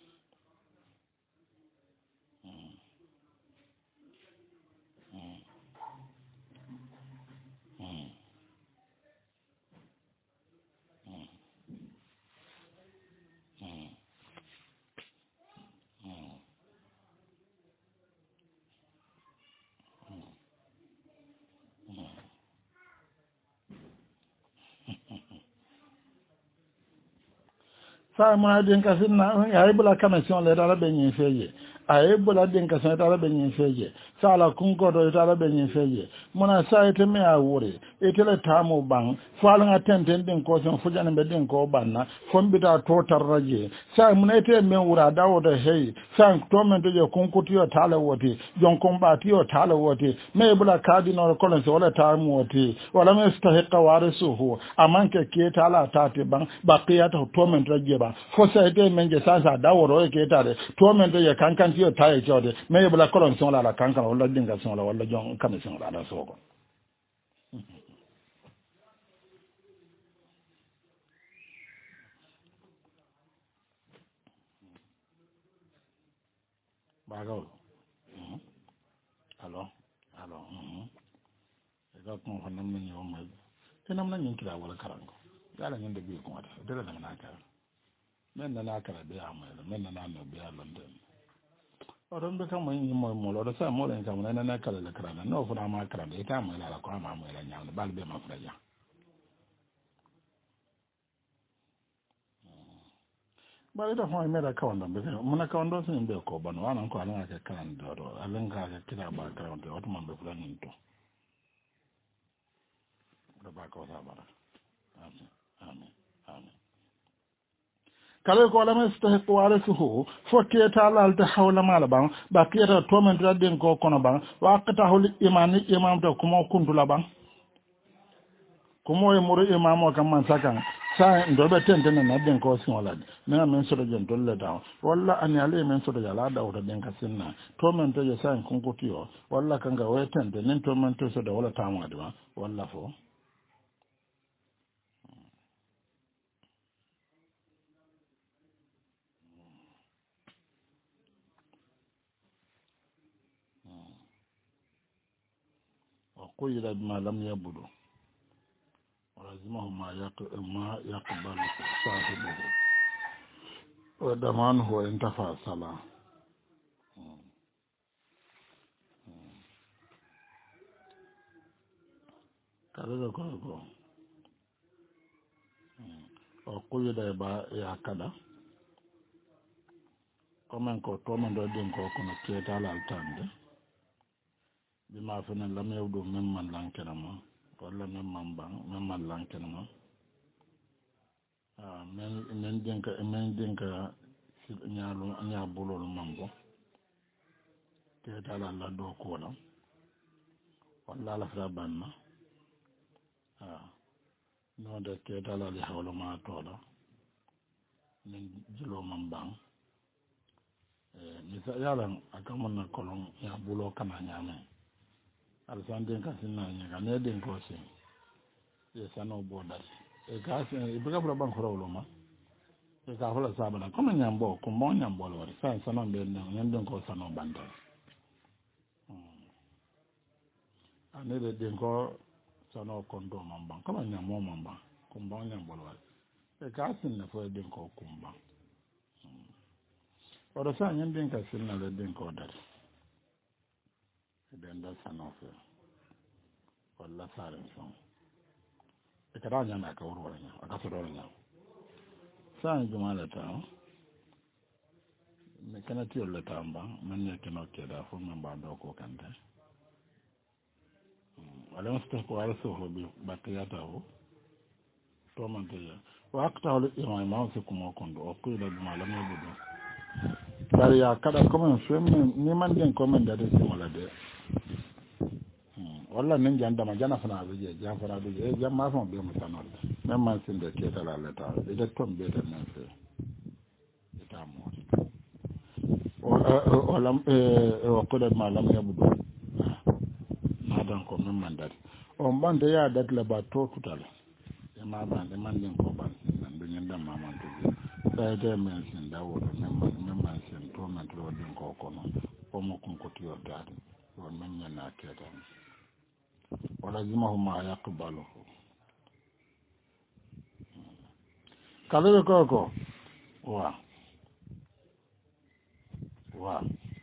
sa mo den ka sinna ay bula connexion le dara be nyin feje ay bula den ka sa dara be nyin feje sala kun ko do dara be nyin feje mona sa ite me awure ite le tamu bang fala nga tenten den ko son fujana be den ko banna fombita to tarraje sa mo ite me wura dawo da hey sa to men to je kun ko tiyo tala wote jon kon ba tiyo tala wote me bula kadi no ko len so wala tamu wote wala me stahiqa warisuhu amanke ke tala tate bang baqiyata to men to je ba fo sa ite men je sa sa dawo ke tare to men to je kankan tiyo taye jode me bula ko len so la kankan wala dinga so la wala jon kan so la da so ko Bago. Mm-hmm. Hello. Hello. Mm-hmm. Ega ko fa nam ni o ma. Te nam na nyin kira wala karango. Yala nyin de bi ko wata. Dele na na kara. Men na na kara be ama. Men na na no be a London. Oron be kam yin mo mo lo sa mo len kam na na kala le kara. No fu na ma kara be ta ma la ko ma mo la nyaam. Bal be ma fra ja. Ba ida ho me da kawanda be mun ka wando sin be ko ban wana ko ala ka kan do do ala ka ka kira ba ka wando o man be plan to da ba ko sa bara amen amen amen kala ko la mustahiq warisuhu fokke ta la ta hawla mala ban ba kiyata to men da den ko kono ban wa qata hul imani imam to kuma kuntu la ban kuma e muru imam o kam man sakan sa ndobe tente na den ko sin wala na men so de dolle da walla an yale men so de la da wala den ka sinna to men to sa kun ko tiyo walla kan ga we tente nen to men to so de wala tamu adwa walla fo wa quyila bima lam yabudu ولازمه ما ما يقبل صاحبه ودمانه وانتفع صلاة كذا كذا وقيل يبا يا كذا كمان كو تومن دو دين كو كنا كيتا لالتاند بما فين لم يودو ممن لانكنما ولا ممن بان ممن لانكنما ah men men dinka men dinka nyaalu nyaabulol mambo keta la la do ko la wala la fra banna ah no de keta la li hawlo ma tola men jilo mambang eh misa yalan akamon na kolon nyaabulo kana nyame al sanden ka sinna nyanga ne den ko sin e sano bodal e gas e biga bra ban ko ma e ka hola sabana comme nyambo ko mo nyambo lo sa sano be nyen den ko sano banda ane de den ko sano kondo mambang comme nyammo mambang ko mo nyambo lo e ka sin na fo den ko kumba o do sa nyen den ka sin na le den ko dal e den da sano fe wala sare son e ka da nyama ka woro wala aka so do nyama sa juma la ta me kana ti le tamba man ne kino ke da fo man ba do ko kande wala musta ko ala so bi bakiyata ho to man te ya wa akta hol imam ma se ko mo kondo o ko ila ma la mo do bari ya kada ko man fem ni man den ko man da de wala de wala nin janda ma jana fana be je jan fana be je jam ma fon be mo tanol même man sin de ke ta la la ta de tom be de nan fe eta mo wala e o ko de ma lam ya budu na dan ko men man dadi on bande ya datla ba to tutal e ma bande man din ko ban nan bin ndam ma man to da de men sin da wodo men man men man sin to man to din ko ko no o mo kun ko tiyo dade on men nyana keta wala jima huma yaqbalu kale ko ko wa wa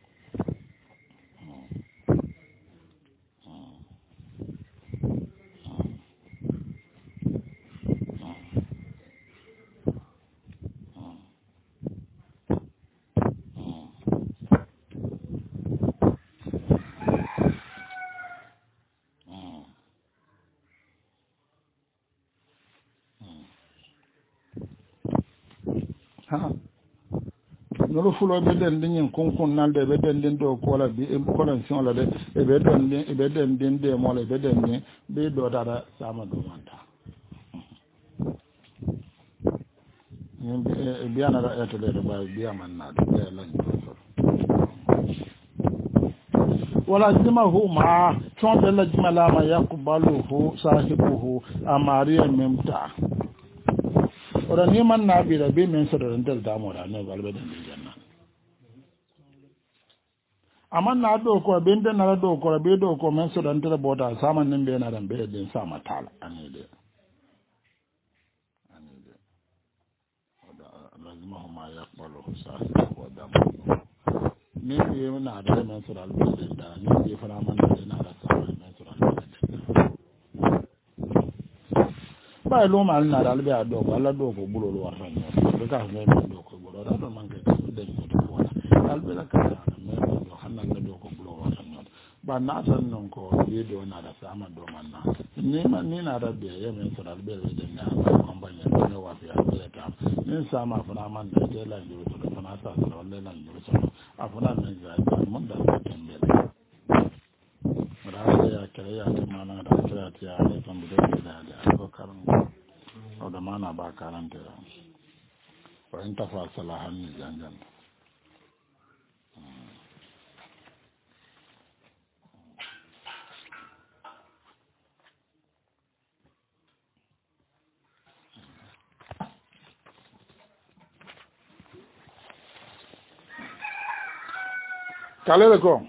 nolo fulo be den din kun kun nalde be den din do ko la bi e ko lan sion la de e be den din e be den din de mo le be den din be do dara sama do manta e bi ana da eto le ba bi amanna de lan ko wala jimahu ma ton be la jimala ma yaqbaluhu sahibuhu amariya memta ora ni man na bi da be men so do del da mo da ne balbe den janna aman na do ko be den na do ko be do ko men so do del boda saman nen be na dan be den sama tala anide anide oda lazimahu ma yaqbaluhu sahibuhu wa damu ni bi na da men so dal be den da ni bi fara man da na da sama men so dal ba lo mal na dal be ado wala do ko bulo lo warta no be ka me do ko bulo da do man ke de ko do wala dal be la ka me do hanna na do ko bulo warta no ba na tan non ko be do na da sama do man na ni man ni na da be ya men so dal be de na ko mbanya no wa be ya ta ni sama fana man da te la do to fana sa so le na do so afuna men ga mun da tembe ya kare ya ta mana da kira ta ya ne kan bude da da ko karan o da mana ba karanta wa in tafasala hanni jangan kale ko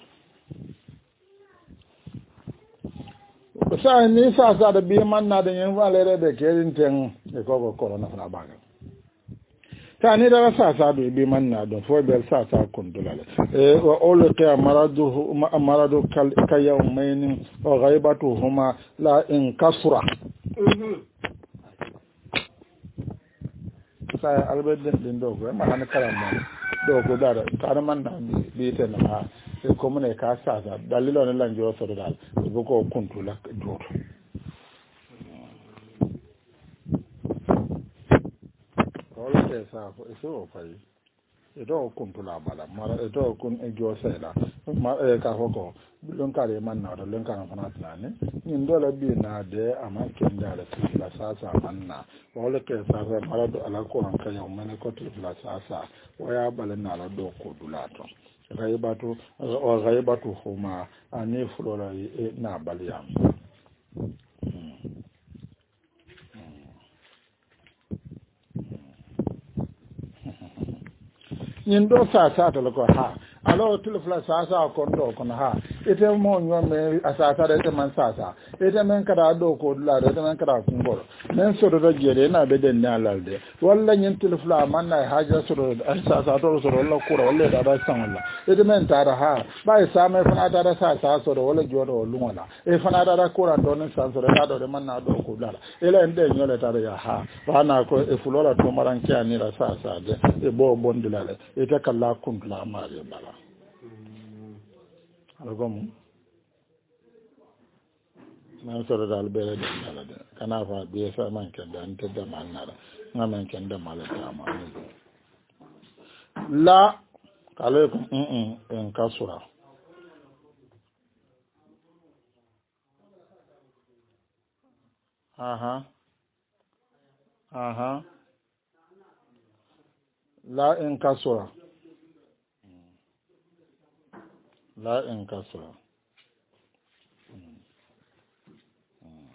sa ni sa sa da bi man na da yin valere da kerin ten e ko ko corona na ba ga ta ni da sa sa bi man na don fo bel sa sa kun dulale e wa ul qiya maradu maradu kal kayawmain wa ghaibatuhuma la in kasra sa albedin din do ko ma han karam do ko da ta man na bi ten ha e ko mun e ka sa sa dalilo ne lan jo so dal ko ko kuntu la do ko le sa ko so fa yi e do kuntu la bala mara e do kun e jo se la ma e ka ko ko lon ka re man na do lon ka na na plane nin do la bi na de ama ken da la sa sa man na ko le ke sa sa mara do ala ko ran ka yo man ko ti la sa sa wa ya bala na la do ko dulato ghaibatu wa ghaibatu huma ani flora na baliyam nin do sa sa to ko ha alo tulfla sa sa ko do ko ha ite mo nyome asasa de man sa sa ite men kada do ko la de men kada kumboro men so do jere na be den na lalde walla nyin tulfla man na haja so do asasa to so do la kura walla da da san walla ite men ta da ha ba sa me fana da da sa sa so do walla jodo lumala e fana da da kura do ne san so da do de man na do ko la ele ende nyole ta da ya ha ba na ko e fulola to maran kya ni la sa sa de e bo bondulale ite kala kuntla mare bala algom man soro dal bere de dal de kana fa be fa man kan dan te da man na na man kan da mala ta ma la kale ko mm en kasura aha aha la en kasura la en kasura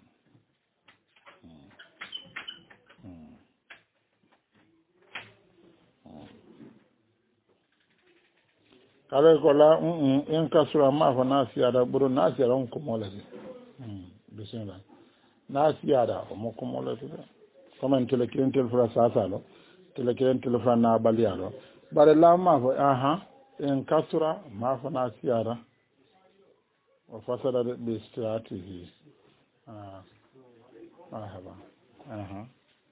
kala ko la in kasura ma fa na siyada buru na siyada on ko molati bismillah na siyada o mo ko molati comme en tele kirentel fura sasalo tele kirentel fura na balialo bare la ma fa aha in kasura ma fa na siyada o fasada bi strategy ah ahaba aha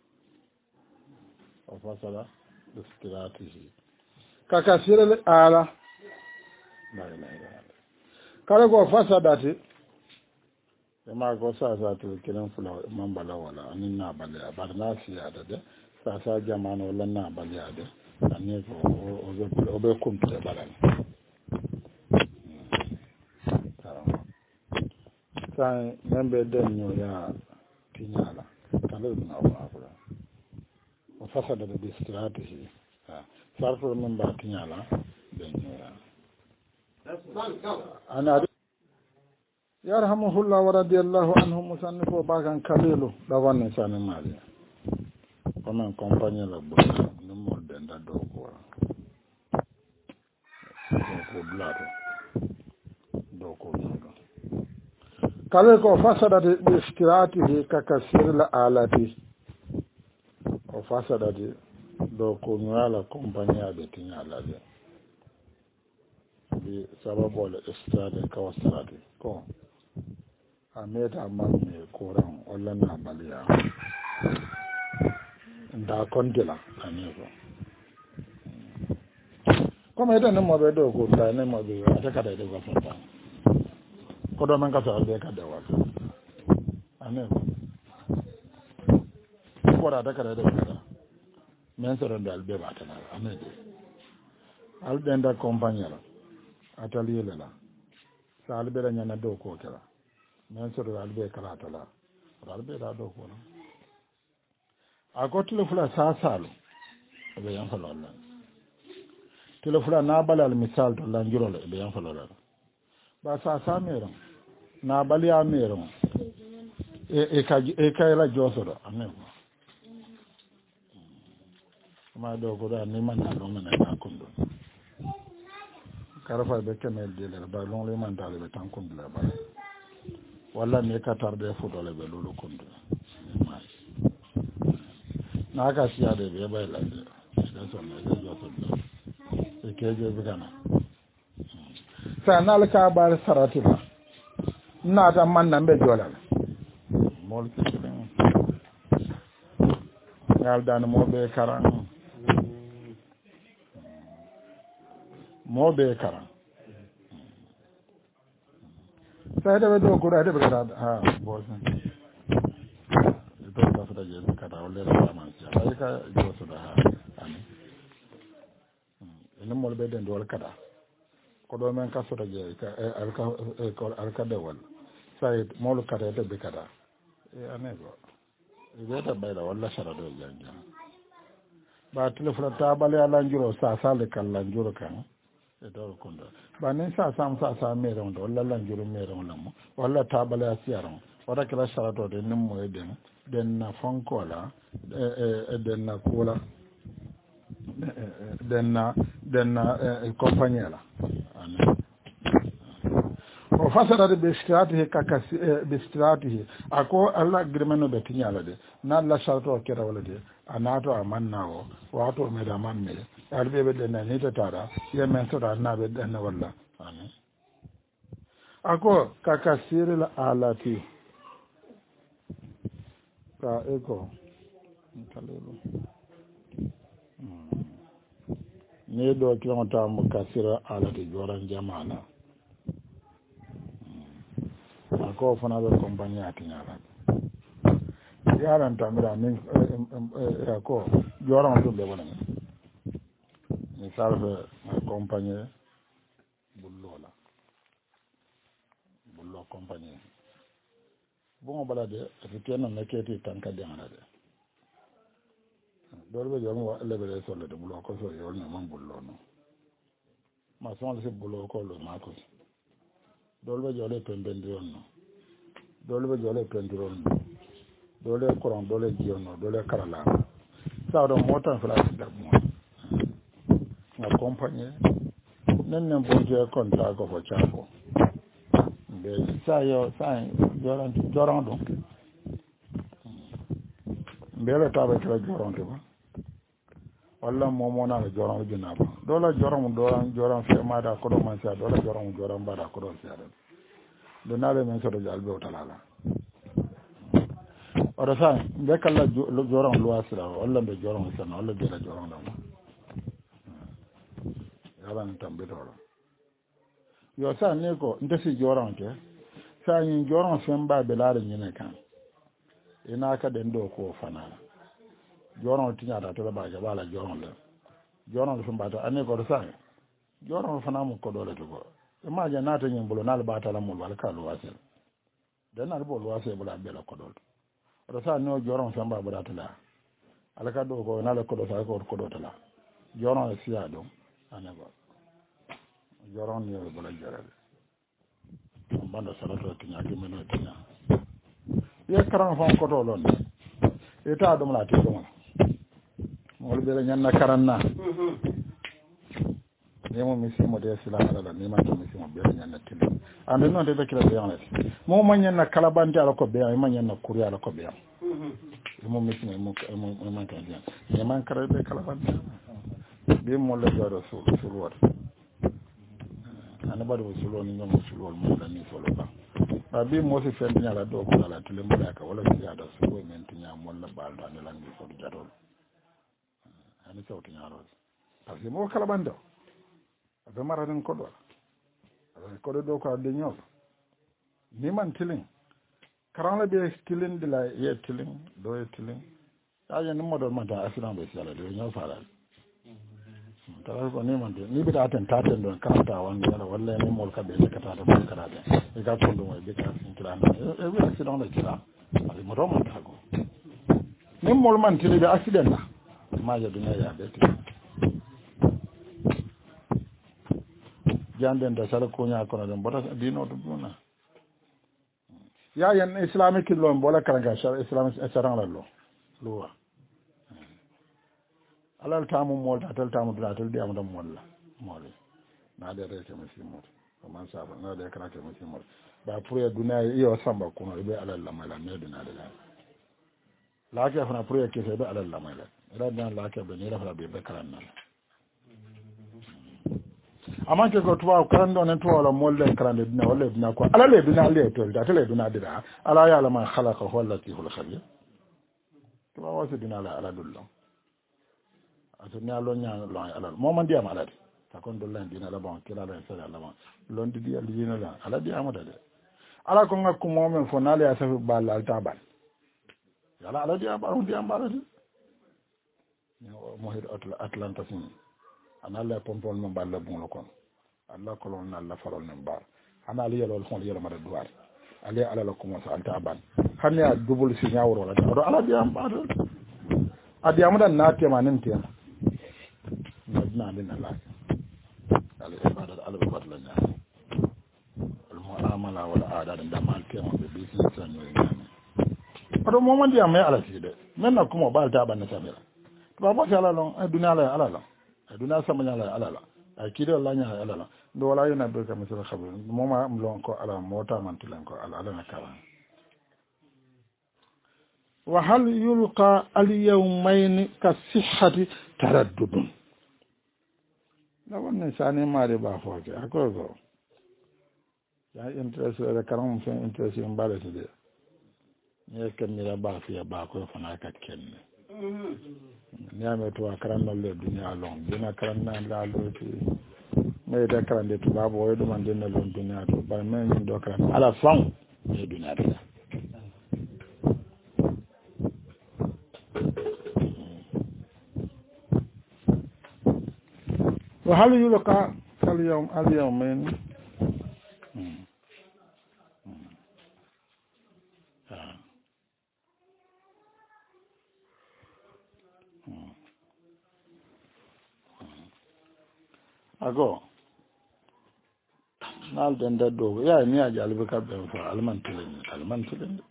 o fasada bi strategy kaka sirele ala la ilaha illallah kala ko fasadati e ma ko sa sa to kiran fula man bala wala anin na bala bar na siya da de sa sa jama'an wala na bala de anin ko o be o be kum te bala sa membe den yo ya tinyala kala na wa fula o fasada de strategy ha sarfo men ba tinyala den yo ya ana yarhamuhullah wa radiyallahu anhu musannifo bakan kalilu dawanne sane mali comme compagnie la bo no mo denda do ko ko blato do ko no kale ko fasadati bi istiratihi ka kasir la alati o fasadati do ko nyala compagnie abe tinyala de bi sababu la istirati ka wasarati ko ameta mamme koran wala na baliya nda kondila aniko kuma ita ne mo be do ko da ne mo be ata kada de ko fata ko do man ka sa de kada wa aniko ko da kada de kada men so ron dal be ba ta na aniko al benda compagnie la atelier la sa al be la nyana do ko kala men so dal be kala tala dal be da do ko no a ko telefula sa salo be yan falo la telefula na balal misal to la njuro be yan falo la ba sa sa mero na balia mero e e ka e ka la joso do amen ma do ko da ni man na lo men na kundo karafa be kemel de la ba long le man dal be tan kundo la ba walla ne ka tarde futole be lolu kundu na ka siya de be bay la de da so na de so de e ke je be kana sa na la ka ba sarati ba na ta man na be jolal mol ke ben ngal dan mo be karan mo be karan sai da do ko da be kada ha boss to da fata je kada wala da man ya bai ka jo so da ha ani ina mo be den do kada ko do men ka so da je ka al ka ko al ka da wal sai mo lo kada da be kada e ane go e da bai da wala shara do janja ba telefon ta bale ala njuro sa sale kan la njuro kan e do ko ndo ba ne sa sam sa sa me ron do la la njuro me ron la mo wala ta bale asiaron wala kala shara do de nim mo e den den na fonkola e den na kola den na den na compagnie la o fasara de bestrati kakasi bestrati ako alla grimeno be tinyala de na la sharto kera wala de anato amanna o wato me da manne arbe be den na ni tara ye men so da na be den wala ani ako kakasiri la alati ka eko kalelo ne do kilomita mu kasira alati joran jamana ako fana be compagnie atinyala yaran tamira min ako joran to be wona ni salve compagnie bullola bullo compagnie bon balade fitena naketi tanka dengala de dorbe jom wa lebere solo de bullo ko so yol na man bullo no ma son se bullo ko lo ma ko dolbe jole pembendiron no dolbe jole pendiron no dole koron dole jiono dole karala sa do motan fla da mo na compagnie nen nen bonje konta ko fo chako be sa yo sa joran joran do mbele tabe kala joran to walla momo na joran jina ba dola joran dolan joran fe ma da ko do man sa dola joran joran ba da ko do sa do na le men so do jalbe talala ora sa be kala joran lo asira walla be joran sa walla be joran da yalan tambe do yo sa ne ko ndesi joran ke sa yin joran fen ba be laare nyine kan ina ka den do ko fana joran tinya da to ba ga bala joran le joran fen ba ta ane ko sa joran fana mu ko dole to ko ma ja na ta nyin bulo na ba ta la mu wal ka lo wasel dan na bo lo wasel bula be la ko dole ro sa no joran fen ba bula ta la ala ka do ko na la ko do sa ko ko do ta la joran siya do ane ko joran ni bula jara banda salato tinya ke meno tinya ye karan fon ko to lon e ta dum la ti dum mo le be nyanna karanna ne mo misi mo de sila ala ne ma to misi mo be nyanna tili ande non de be kila be yana mo ma nyanna kala bande ala ko be ma nyanna kuri ala ko be mo misi mo mo man kan dia ne man kara be kala bande be mo le do so so wat ana bado sulo ni ngam sulo mo la ni solo ba ba bi mo se fen nyala do ko ala tele mo la ka wala ci ada sulo men tinya mo la bal da ne lan ni so jadol ani so tinya ro parce que mo kala bando be mara den ko do ko do ko de nyop ni man tilin karan la be tilin de la ye tilin do ye tilin ya ya ni mo do man ta asina be sala do nyop fala tara ko ni man ni bi ta tan ta tan don karanta wan wala walla ni mol ka be ka ta do ka ta e ga to do be ka sin kila e wi accident la kila ali mo do man ta go ni mol man tili be accident la ma ya dunya ya be ti janden da sala ko nya ko na don bota dino to duna ya yan islamic lo mbola karanga islamic charan la lo lo alal tamu mol tatal tamu tatal di amada molla mole na de rete musimo man sa ba na de karate musimo ba pour duna yo samba ko no be alal la mala me duna de la la ke fana pour ke be alal la mala ra dan la ke be ni ra be be karan na amma ke ko tuwa karan don to wala molle karan de duna wala duna ko alal le duna le to da tele duna de da ala ya la man khalaqa wallati hul khabir tuwa wasa duna la ala dullo aso ni alo nya lo ala mo man diam ala de ta kon do lan dina la bon kila la sala la bon lon di al dina la ala di amada de ala ko ngakku mo men fo nale ya safi bal al tabal yala ala di ambaru di ambaru de mo hid atlanta sin ana la pompol mo bal la bon lo kon alla ko lon alla farol nem bar ana ali yelo fon yelo mada duwar ali ala la ko mo sa al tabal hanne a double si nyawro la do ala di ambaru adi amada na tema nen tema na din Allah al ibadat al ibadat lana al muamala wal adat da mal tema be business an ne ado mo man dia me ala side men na kuma bal ta ban sabira to ba sha Allah non aduna la ala la aduna sama nya la ala la akido Allah nya ala la do wala yana be kam sura khabir mo ma am lon ko ala mota man tilan ko ala ala na kala wa hal yulqa al yawmayn ka sihhati taraddud na wannan sani mare ba foke akwai go ya interest da karam fin interest in ba da su da ne kan mira ba fiya ba ko fana ka kenne ne ame to karan no le dunya long dina karan na la lo ti me da karan de to babu wai duman dinna lon dunya to ba men do karan ala fan ne dunya da وهل يلقى اليوم اليومين ago nal den da do ya ni a jalbe ka be fa alman tilen alman tilen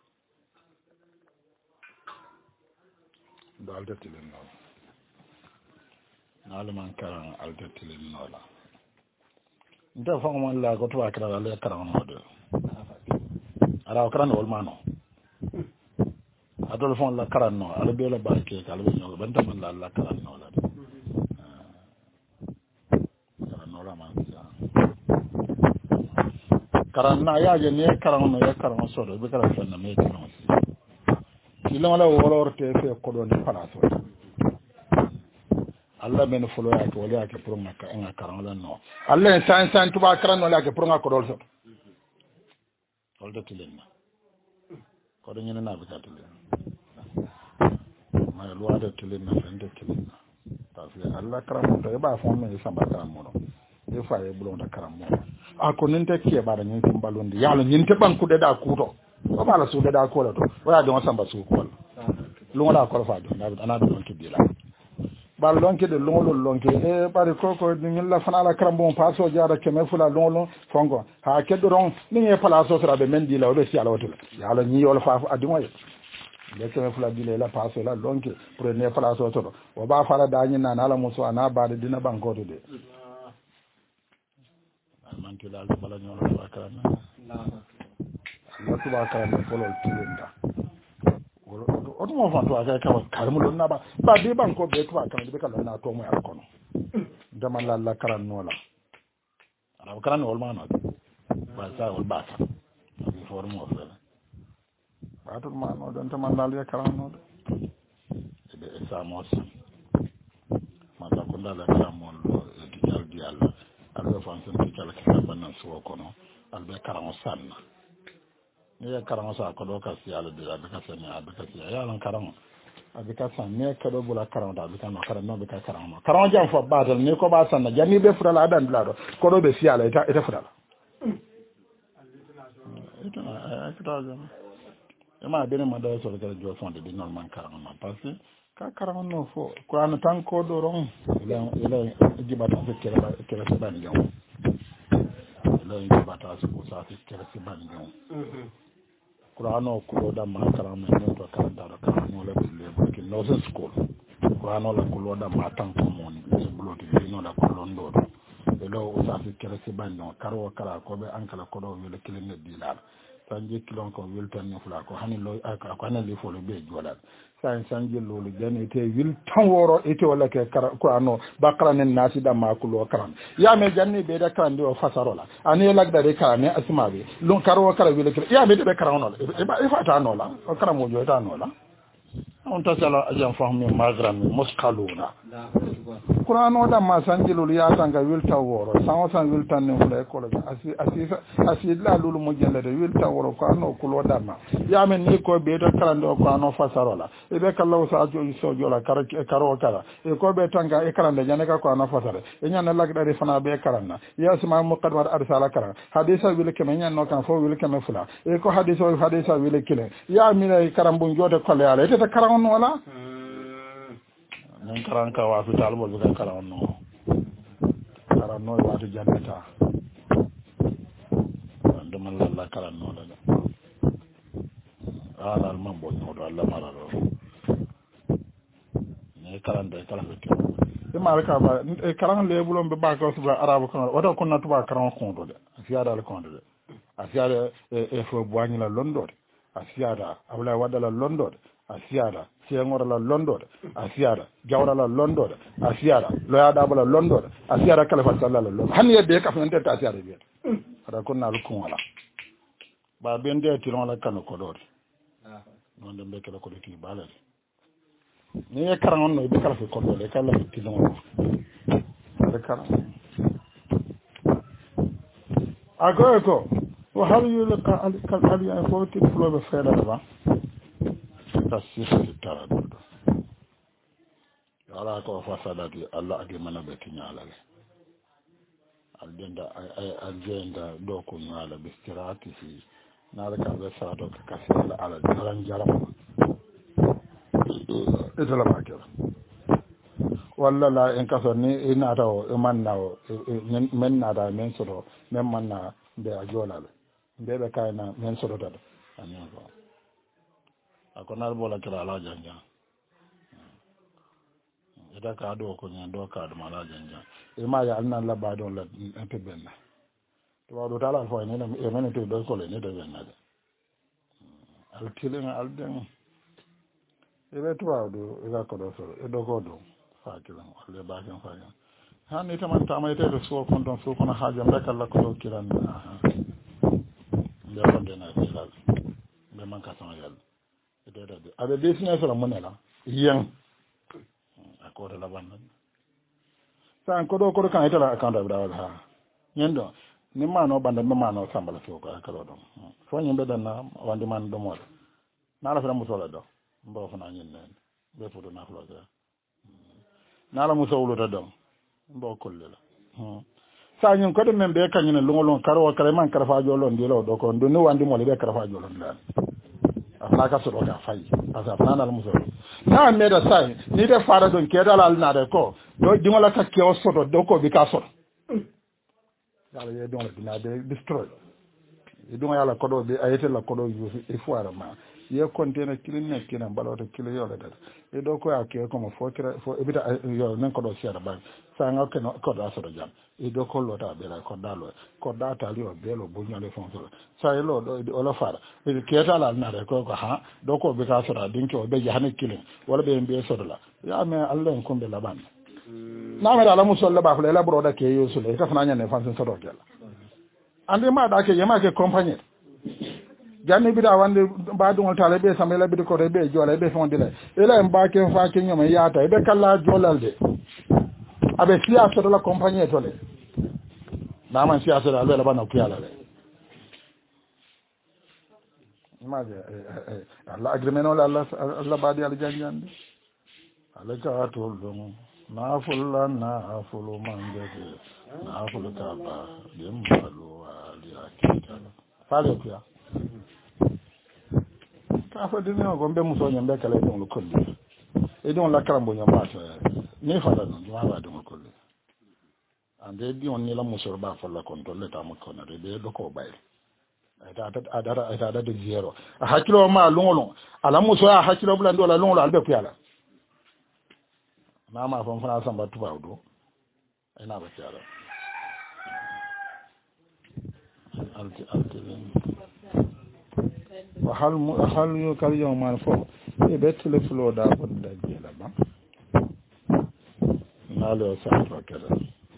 do alta tilen no alman karan alta tilen no la nda fa mo la ko to akra la kara on modo ara kara no mano adol fon la kara no ala be la barke kala be no banta man la la kara no la kara no la man kara na ya je ne kara no ya kara so do be kara fanna me kara ila wala wala te fe ko do ni pala so alla men folo ya ko wala ke pour ngaka en kara la no alla san san tuba kara no la ke pour ngaka do so wala to tilenna ko do nyina na be ka tilenna ma lo da tilenna fende tilenna parce que alla kara mo to e ba fon men samba kara mo e fa e bulon da kara mo a ko ninte ke ba da nyin timbalonde yalo nyinte banku de da kuto o bala su de da ko la to wala do samba su ko lu wala ko fa do na ana do ke dila bal lonke de longolo lonke e bari koko ni la fana la karambo paso jara keme fula longolo fongo ha keddo ron ni e palaso sura be mendi la o be si ala woto ya la ni yol fa adimo ye le keme fula dile la paso la lonke pour ne palaso to o ba fala da ni na ala muso ana ba de dina banko to de man ke dal bala ñolo ba karana la tuba karana folol tilinda oto mo fa to aka ka karmu don na ba ba de banko be tuba karana be kala na to mo al kono dama la la karan no la ara karan wol ma na ba sa wol ba ta bi formo fe ba to ma no don to man la karan no de be sa mo sa ma ta ko la karan mo di dal di alla albe fansen ti kala ka banan so kono albe karan sanna ni ya karan sa ko do ka si ala de albe ka sanna albe ka si ya lan karan albe ka sanna ne ka do bula karan da albe ka no karan no be ka karan no karan jam fo badal ni ko ba sanna janni be fura la adan la do ko do be si ala ita ita fura la ita ita jam e ma be ne ma do so ka jo fonde di normal karan ma parce que ka karan no fo ko an tan ko do ron ila ila jibata se kera ba kera se ban jaw ila jibata se ko sa se kera se ban jaw qur'ano ko da ma karan no to karan da karan no la bille ko ki no se school qur'ano la ko da ma tan ko mon se bloti no da ko londo do ila o sa se kera se ban jaw karo kala ko be ankala ko do wele kilene dilal sanje kilon ko wiltan no fula ko hani lo ko hani li fo lo be jolal san sanje lolu jani te wil tan woro ite wala ke ko ano bakara nen nasi da makulo karam ya me janni be da kan do fasarola ani lagda de karane asmabe lon karo kala wil ke ya me de karano e ba e fata no la o karamo jo ta no la on ta sala ajam fahmi magram muskaluna qur'ano da ma sanjilul ya tanga wilta woro san san wilta ne fula ko la asi asi asi la lulu mo jelle de wilta woro ko ano kulo da ma ya men ni ko be do karando ko ano fasarola e be kallo sa jo so jola kar karo kara e ko be tanga e karande nyane ka ko ano fasare e nyana lagda de fana be karanna ya sama muqaddar arsala kara hadisa wil ke men nyano kan fo wil ke me fula e ko hadisa hadisa wil kile ya mina karambu jode ko le ala e ta karan no la nan karan ka wa fital bo ga karan no karan no wa to jannata ando man la karan no la ala al mambo no do alla mararo ne karan de kala fete e ma ka ba e karan le bulon be ba ko suba arabu kono wato ko na tuba karan ko do de asiada al ko do de asiada e fo boani la londo asiada abla wadala londo asiada sengora la londo asiada jawra la londo asiada loya dabala londo asiada kala sallallahu alaihi han yedde ka fante ta asiada biet ada kunna rukun wala ba bende tiron la kanu ko do non dem be kala ko ti balal ni e karan no be kala ko do le kala ti non ada kala ago ko wa hal yulqa al kal ali ay ko ti flo be fela ba tasisi taradudo ala ko fasadati Allah agi mana be tinyalale algenda algenda do ko nyala be stirati fi nala ka be sado ka kasala ala daran jaram etala bakela walla la en kaso ni ina taw e man nawo men nada men sodo men man na be a jolale be be kayna men sodo dado anen ko akonar bola kala ala janja ida ka do ko nyan do ka do mala janja e ma ya alna la ba do la en te benna to do tala fo ne e men to do ko le ne de na de al tilen al den e be to do e ga ko do so e do ko do fa kilan wala ba kan fa kan han ni taman ta mai te do so kon don so kon haaja mbekal la ko do kiran ha be ko de na dilal be man ka sama yalla e do de abe business la monela yen akota la banna san ko do ko kan ita la account da ha nyendo ni mano banda mi mano sambala ko ka kalo do fo nyimbe dan na wandi man do mo na la fa mu solo do mbo fa na nyin nen be foto na flo ga na la mu solo do do mbo kolle la sa nyum ko de men be kanyina lungolon karo kare man karfa jolon di lo do ko do ni wandi mo le be karfa jolon la afna ka so do ka fay parce que afna na la mu solo na me da sai ni de fara don ke dala al na de ko do di mo la ka ke o soto do ko bi ka soto yalla ye don la dina be destroy e don yalla ko do be ayete la ko do yusu e fuara ma ye container kilin ne kinan baloto kilo yo la dada e do ko ake ko mo fo kira fo e bita yo nan ko do siara ba sa nga ke no ko da so do jam e do ko lo ta be la ko da lo ko da ta li o be lo bu nyale fon so sa e lo do o lo fara e ke ta la na re ko ko ha do ko be ka so da din ko be jahane kilin wala be be so la ya me Allah en kumbe la ban na me ala musolla ba fle la bro da ke yo so le ka fana nyane fan so do kala ande ma da ke yema ke compagnie janni bida wande ba dungol tale be samela bidi ko be jola be fondile ela en ba ke fa ke nyoma yata be kala jolalde abe siasa de la compagnie tole na man siasa de ala bana ku yala le imaje Allah agreement wala Allah Allah badi al janjande ala ka to dum na fulla na fulu mangete na fulu ka ba dem balu ali akita fale ku ya ka fa dinno gombe muso nyambe kala don lo kolli e don la karambo nyamba to ni fa da don ma ba don kolli ande di on ni la muso ba fa la contrôle ta mo kona de do ko bay ada ada ada ada ada de zero a hakilo ma longolo ala muso ya hakilo bula ndo la longolo albe ku yala mama fa fa samba tuba do ina ba yala alti alti وحال حال يكال يوم ما فوق يبت الفلو دا بند جيلا با نالو سافر كده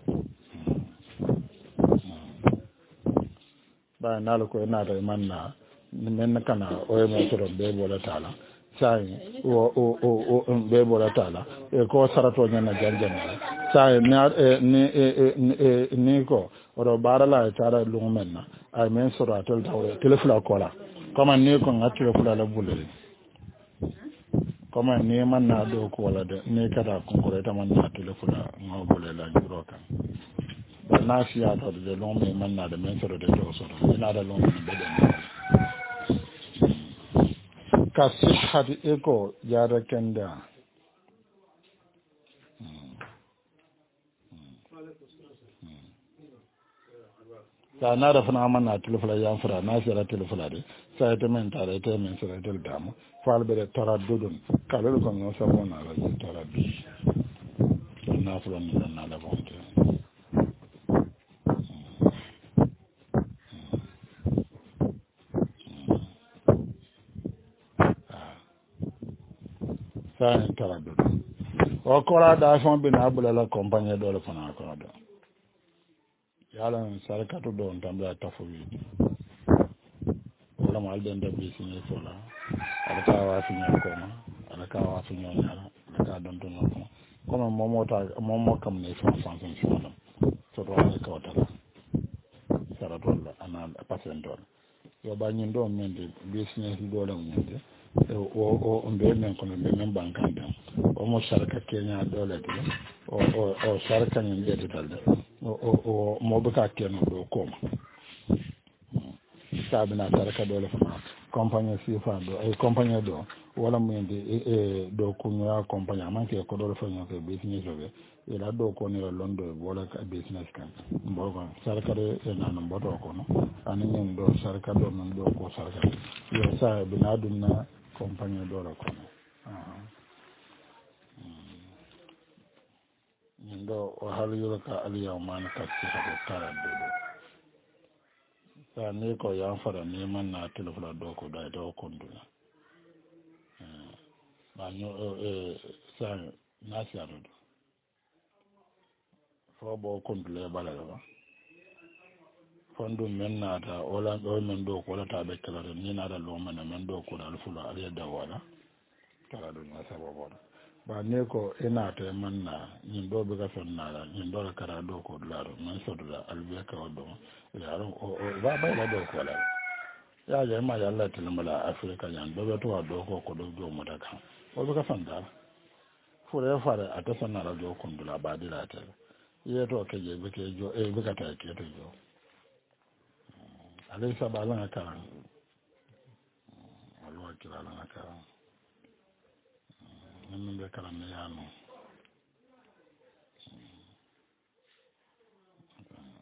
با نالو كو ناتا manna men kana o me to be bola tala sai o o o be bola tala e ko sarato nyana janjana sai ni ni ni ko oro barala tara lungumenna ay men sura tel tawre telefla kola kama ne ko ngatire kula la bulele kama ne man na do ko wala de ne kada ko ko ta man na tele kula ngo bulele juro kan na siya to de long me man na de men so de to so ina da long me de ka sihhati eko jara kenda ta na da fana man na tele kula ya fara na siya tele kula de sai ta men tare ta men sura del damu fal be taraddudun kala ko no sa bona la taraddu na fulan na la bonte sai taraddud o ko la da fon be na bula la compagnie do le fana ko do yala sarkatu do ndamba tafuwi wala mo alden de bi sini fola ala ka wa fi nyal ko ma ala ka wa fi nyal ala ka don don ko comme momo ta momo kam ne fon fon fon fon to do ala ka wata sara do la ana patient do yo ba nyin do men de bi sini do la men de o o o ndo men ko be men bankanda o mo sarka kenya do la de o o o sarka nyin de dalde o o mo be ka keno do ko ma sabina saraka dole fama compagnie sifa do e compagnie do wala mo ndi e do ko nya compagnie man ke ko dole fanyo ke business be e la do ko ni londo wala ka business kan mbogo saraka de e na no boto ko no ani nyen do saraka do non do ko saraka yo sa bina dunna compagnie do la ko ah ndo o halu yo ka ali yawman ka ci ha tara do sa ni ko yan fara ni man na telefona do ko da do kondula ba nyo e sa na si aro fo bo kondula bala ba fondu men na ta ola do men do ko la ta be kala ni na da lo man men do ko da fula ali da wala kala do na sa bo ba ne ko ina ta man na yin do be ka son na la yin do ka ra do ko la ro man so da albe ka do ya ro o ba ba la do ko la ya je ma ya la tilmala afrika yan do be to do ko ko do do mo da kan o be ka son da fure fare a ta son na la do ko ndula ba di la ta ye to ke je be ke jo e be ka ta ke to jo ale saba lan ka alwa kila lan ka nan be kala ne ya no